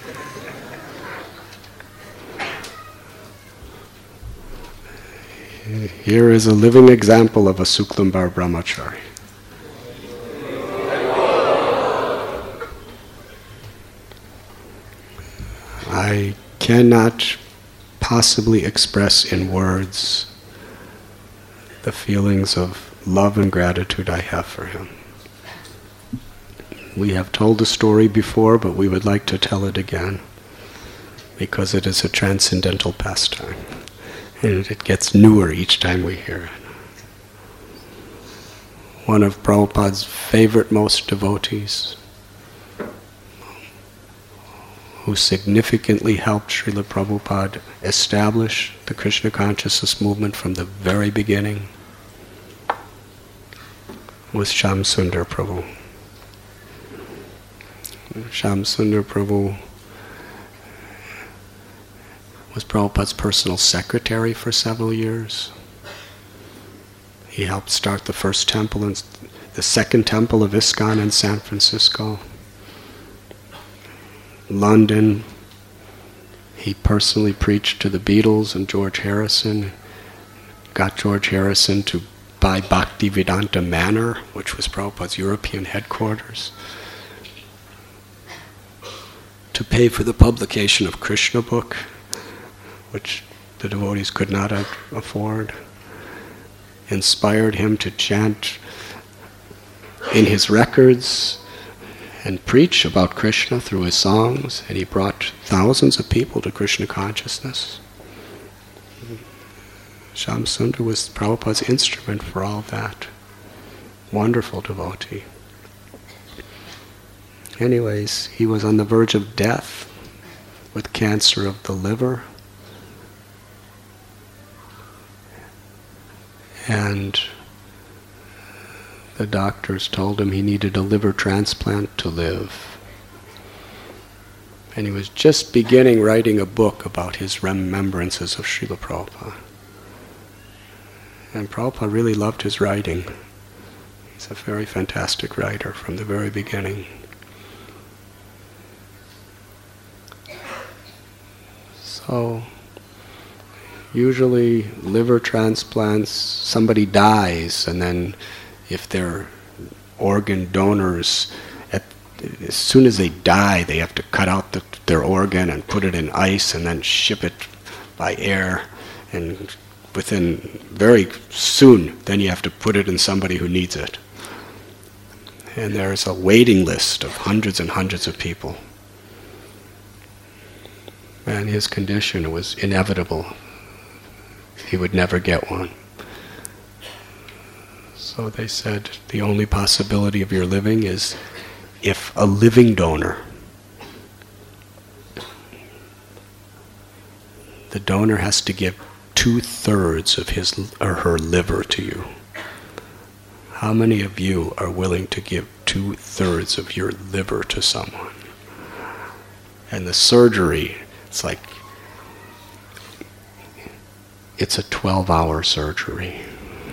Here is a living example of a Suklambar Brahmachari. I cannot possibly express in words the feelings of love and gratitude I have for him. We have told the story before, but we would like to tell it again because it is a transcendental pastime and it gets newer each time we hear it. One of Prabhupada's favorite most devotees who significantly helped Srila Prabhupada establish the Krishna consciousness movement from the very beginning was Shyam Sundar Prabhu. Shyam Sundar Prabhu was Prabhupada's personal secretary for several years. He helped start the first temple, and the second temple of ISKCON in San Francisco. London, he personally preached to the Beatles and George Harrison, got George Harrison to buy Bhaktivedanta Manor, which was Prabhupada's European headquarters, to pay for the publication of Krishna book, which the devotees could not afford, inspired him to chant in his records and preach about Krishna through his songs, and he brought thousands of people to Krishna consciousness. Shyam Sundar was Prabhupada's instrument for all that. Wonderful devotee. Anyways, he was on the verge of death with cancer of the liver. And the doctors told him he needed a liver transplant to live. And he was just beginning writing a book about his remembrances of Srila Prabhupada. And Prabhupada really loved his writing. He's a very fantastic writer from the very beginning. So, usually liver transplants, somebody dies, and then if they're organ donors, at, as soon as they die, they have to cut out the, their organ and put it in ice and then ship it by air. And within very soon, then you have to put it in somebody who needs it. And there's a waiting list of hundreds and hundreds of people. And his condition was inevitable. He would never get one. So they said, the only possibility of your living is if a living donor, the donor has to give two-thirds of his or her liver to you. How many of you are willing to give two-thirds of your liver to someone? And the surgery, it's like, it's a twelve-hour surgery.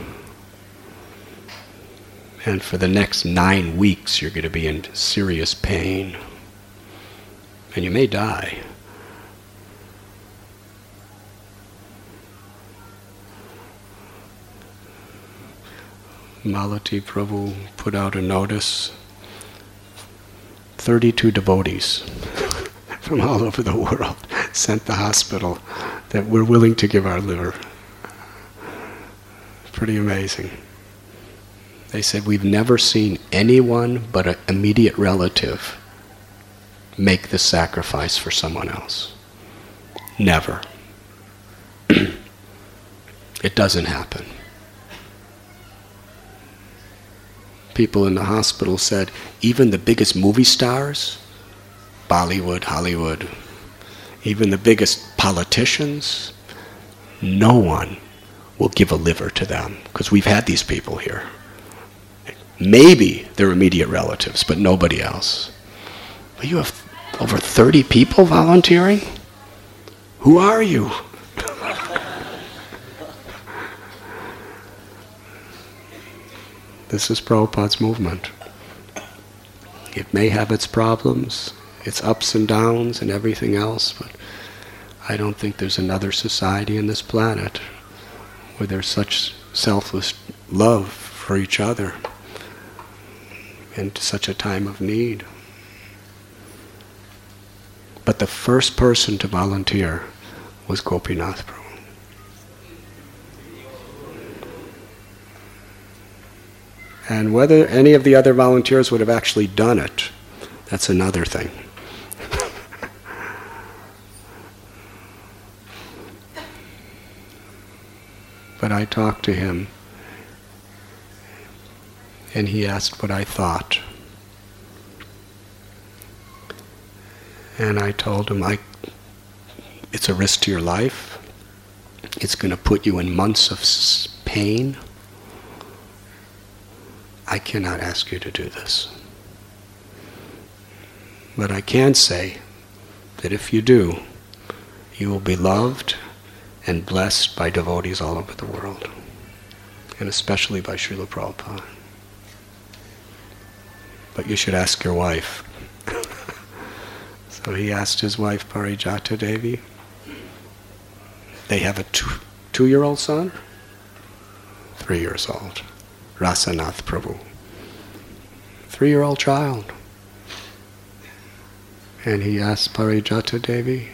And for the next nine weeks, you're going to be in serious pain. And you may die. Malati Prabhu put out a notice. thirty-two devotees from all over the world sent the hospital that we're willing to give our liver. Pretty amazing. They said, we've never seen anyone but an immediate relative make the sacrifice for someone else. Never. It doesn't happen. People in the hospital said, even the biggest movie stars, Bollywood, Hollywood, even the biggest politicians, no one will give a liver to them, because we've had these people here. Maybe their immediate relatives, but nobody else. But you have over thirty people volunteering? Who are you? This is Prabhupada's movement. It may have its problems, its ups and downs and everything else, but I don't think there's another society in this planet where there's such selfless love for each other in such a time of need. But the first person to volunteer was Gopinath Prabhu. And whether any of the other volunteers would have actually done it, that's another thing. But I talked to him, and he asked what I thought. And I told him, I, it's a risk to your life. It's going to put you in months of pain. I cannot ask you to do this. But I can say that if you do, you will be loved and blessed by devotees all over the world, and especially by Srila Prabhupada. But you should ask your wife. So he asked his wife, Parijata Devi. They have a two, two-year-old son? Three years old. Rasanath Prabhu. Three-year-old child. And he asked Parijata Devi,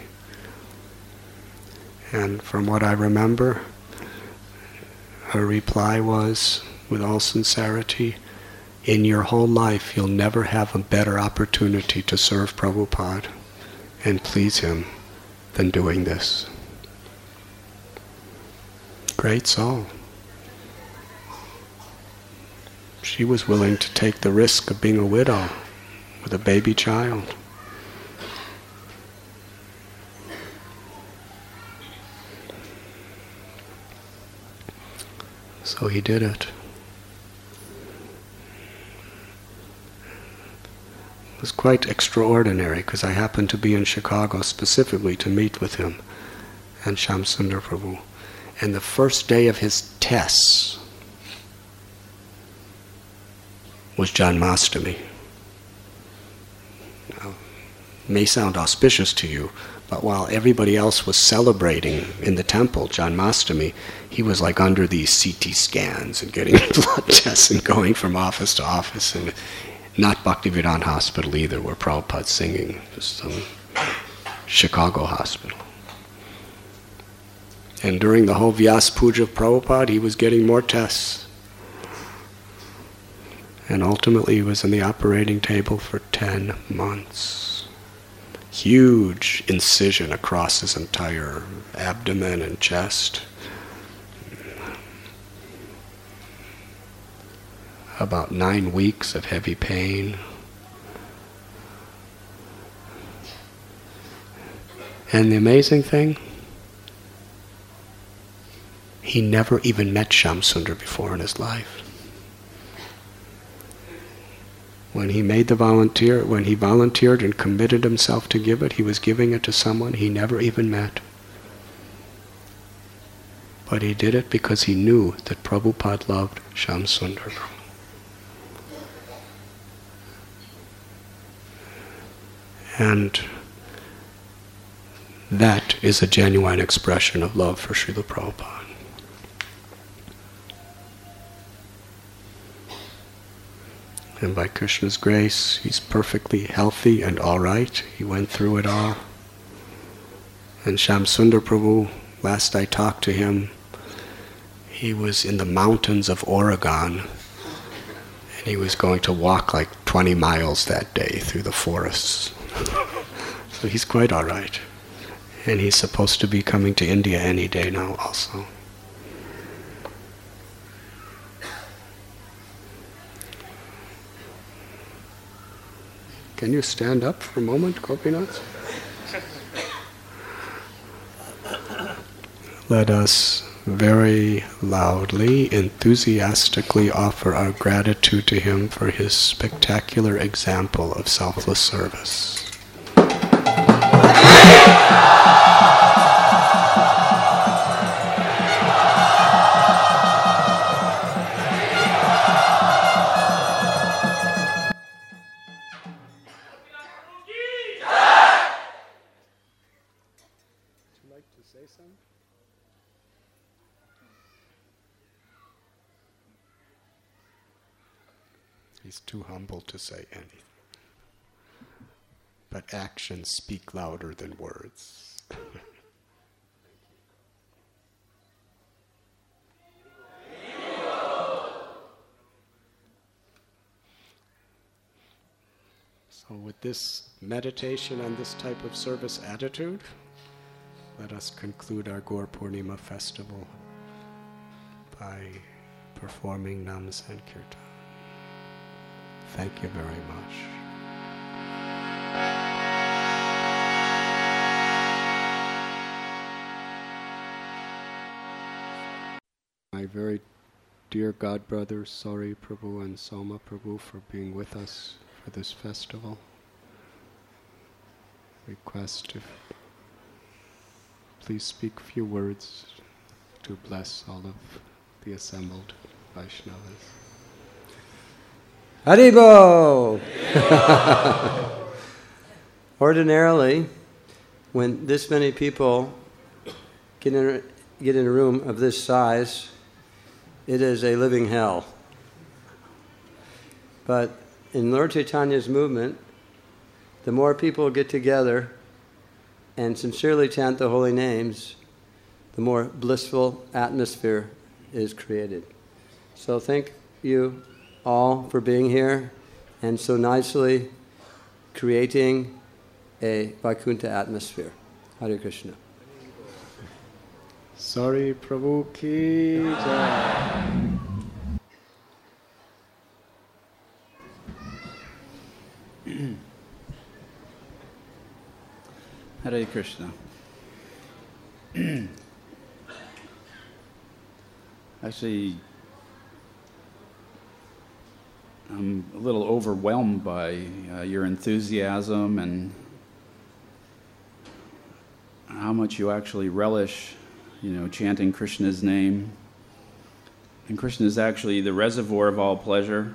and from what I remember, her reply was, with all sincerity, in your whole life you'll never have a better opportunity to serve Prabhupada and please him than doing this. Great soul. She was willing to take the risk of being a widow with a baby child. So he did it. was quite extraordinary because I happened to be in Chicago specifically to meet with him and Shamsundar Prabhu. And the first day of his tests was Janmashtami. Now, it may sound auspicious to you, but while everybody else was celebrating in the temple, Janmashtami, he was like under these C T scans and getting blood tests and going from office to office, and not Bhaktivedanta Hospital either, where Prabhupada's singing, just some Chicago hospital. And during the whole Vyas Puja of Prabhupada, he was getting more tests. And ultimately he was in the operating table for ten months. Huge incision across his entire abdomen and chest. About nine weeks of heavy pain. And the amazing thing, he never even met Shamsundar before in his life. When he made the volunteer, when he volunteered and committed himself to give it, he was giving it to someone he never even met. But he did it because he knew that Prabhupada loved Shamsundar. And that is a genuine expression of love for Srila Prabhupada. And by Krishna's grace, he's perfectly healthy and all right. He went through it all. And Shamsundar Prabhu, last I talked to him, he was in the mountains of Oregon, and he was going to walk like twenty miles that day through the forests. So he's quite all right. And he's supposed to be coming to India any day now also. Can you stand up for a moment, Gopinath? Let us very loudly, enthusiastically offer our gratitude to him for his spectacular example of selfless service. He's too humble to say anything. But actions speak louder than words. So with this meditation and this type of service attitude, let us conclude our Gaur Purnima festival by performing Nam Sankirtan. Thank you very much. My very dear God brothers, Sauri Prabhu and Soma Prabhu, for being with us for this festival. Request if please speak a few words to bless all of the assembled Vaishnavas. Haribo! Ordinarily, when this many people get in, get in a room of this size, it is a living hell. But in Lord Chaitanya's movement, the more people get together and sincerely chant the holy names, the more blissful atmosphere is created. So thank you all for being here and so nicely creating a Vaikuntha atmosphere. Hare Krishna. Sauri Prabhu ki jai. Hare Krishna. Actually, I'm a little overwhelmed by uh, your enthusiasm and how much you actually relish, you know, chanting Krishna's name. And Krishna is actually the reservoir of all pleasure.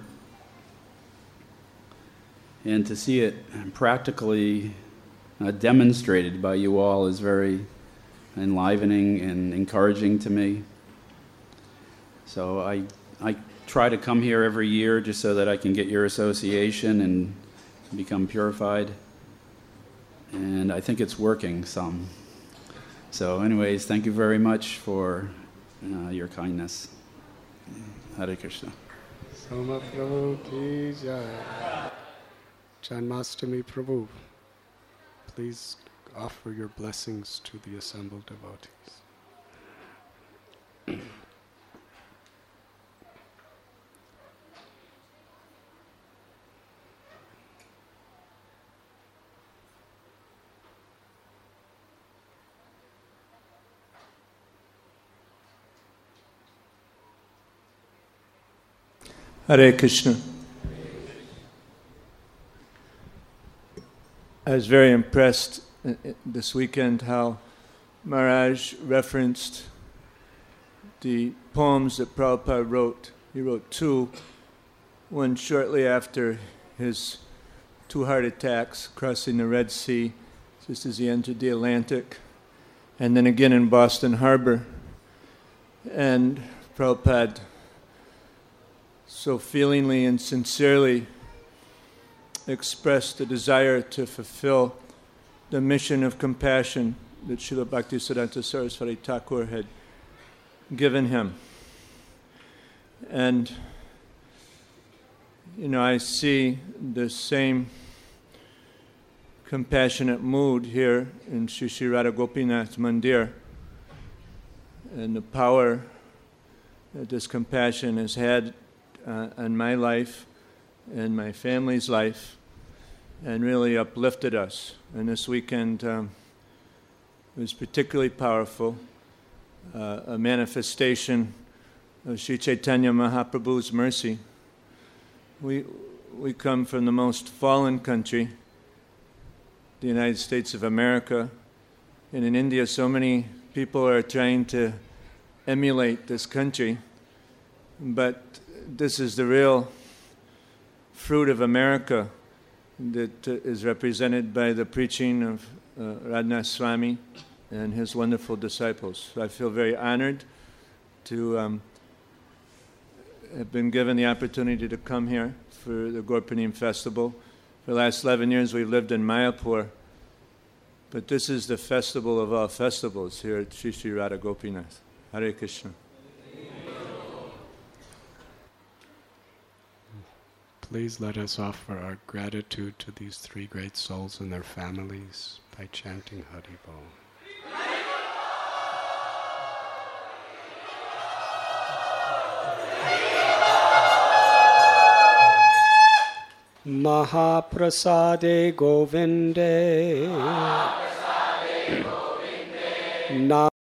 And to see it practically uh, demonstrated by you all is very enlivening and encouraging to me. So I I try to come here every year just so that I can get your association and become purified. And I think it's working some. So anyways, thank you very much for uh, your kindness. Hare Krishna. Soma Prabhu ki jai. Janmastami Prabhu, please offer your blessings to the assembled devotees. Hare Krishna. I was very impressed this weekend how Maharaj referenced the poems that Prabhupada wrote. He wrote two, one shortly after his two heart attacks crossing the Red Sea, just as he entered the Atlantic, and then again in Boston Harbor. And Prabhupada so feelingly and sincerely expressed the desire to fulfill the mission of compassion that Srila Bhaktisiddhanta Saraswati Thakur had given him. And, you know, I see the same compassionate mood here in Sri Sri Radha Gopinath Mandir, and the power that this compassion has had uh, on my life and my family's life, and really uplifted us. And this weekend um, was particularly powerful, uh, a manifestation of Sri Chaitanya Mahaprabhu's mercy. We, we come from the most fallen country, the United States of America, and in India so many people are trying to emulate this country, but this is the real fruit of America that uh, is represented by the preaching of uh, Radhanath Swami and his wonderful disciples. So I feel very honored to um, have been given the opportunity to come here for the Gaur-Purnima Festival. For the last eleven years we've lived in Mayapur, but this is the festival of all festivals here at Sri Sri Radha Gopinath. Hare Krishna. Please let us offer our gratitude to these three great souls and their families by chanting Hari Bol. Mahaprasade Govinde, Mahaprasade Govinde.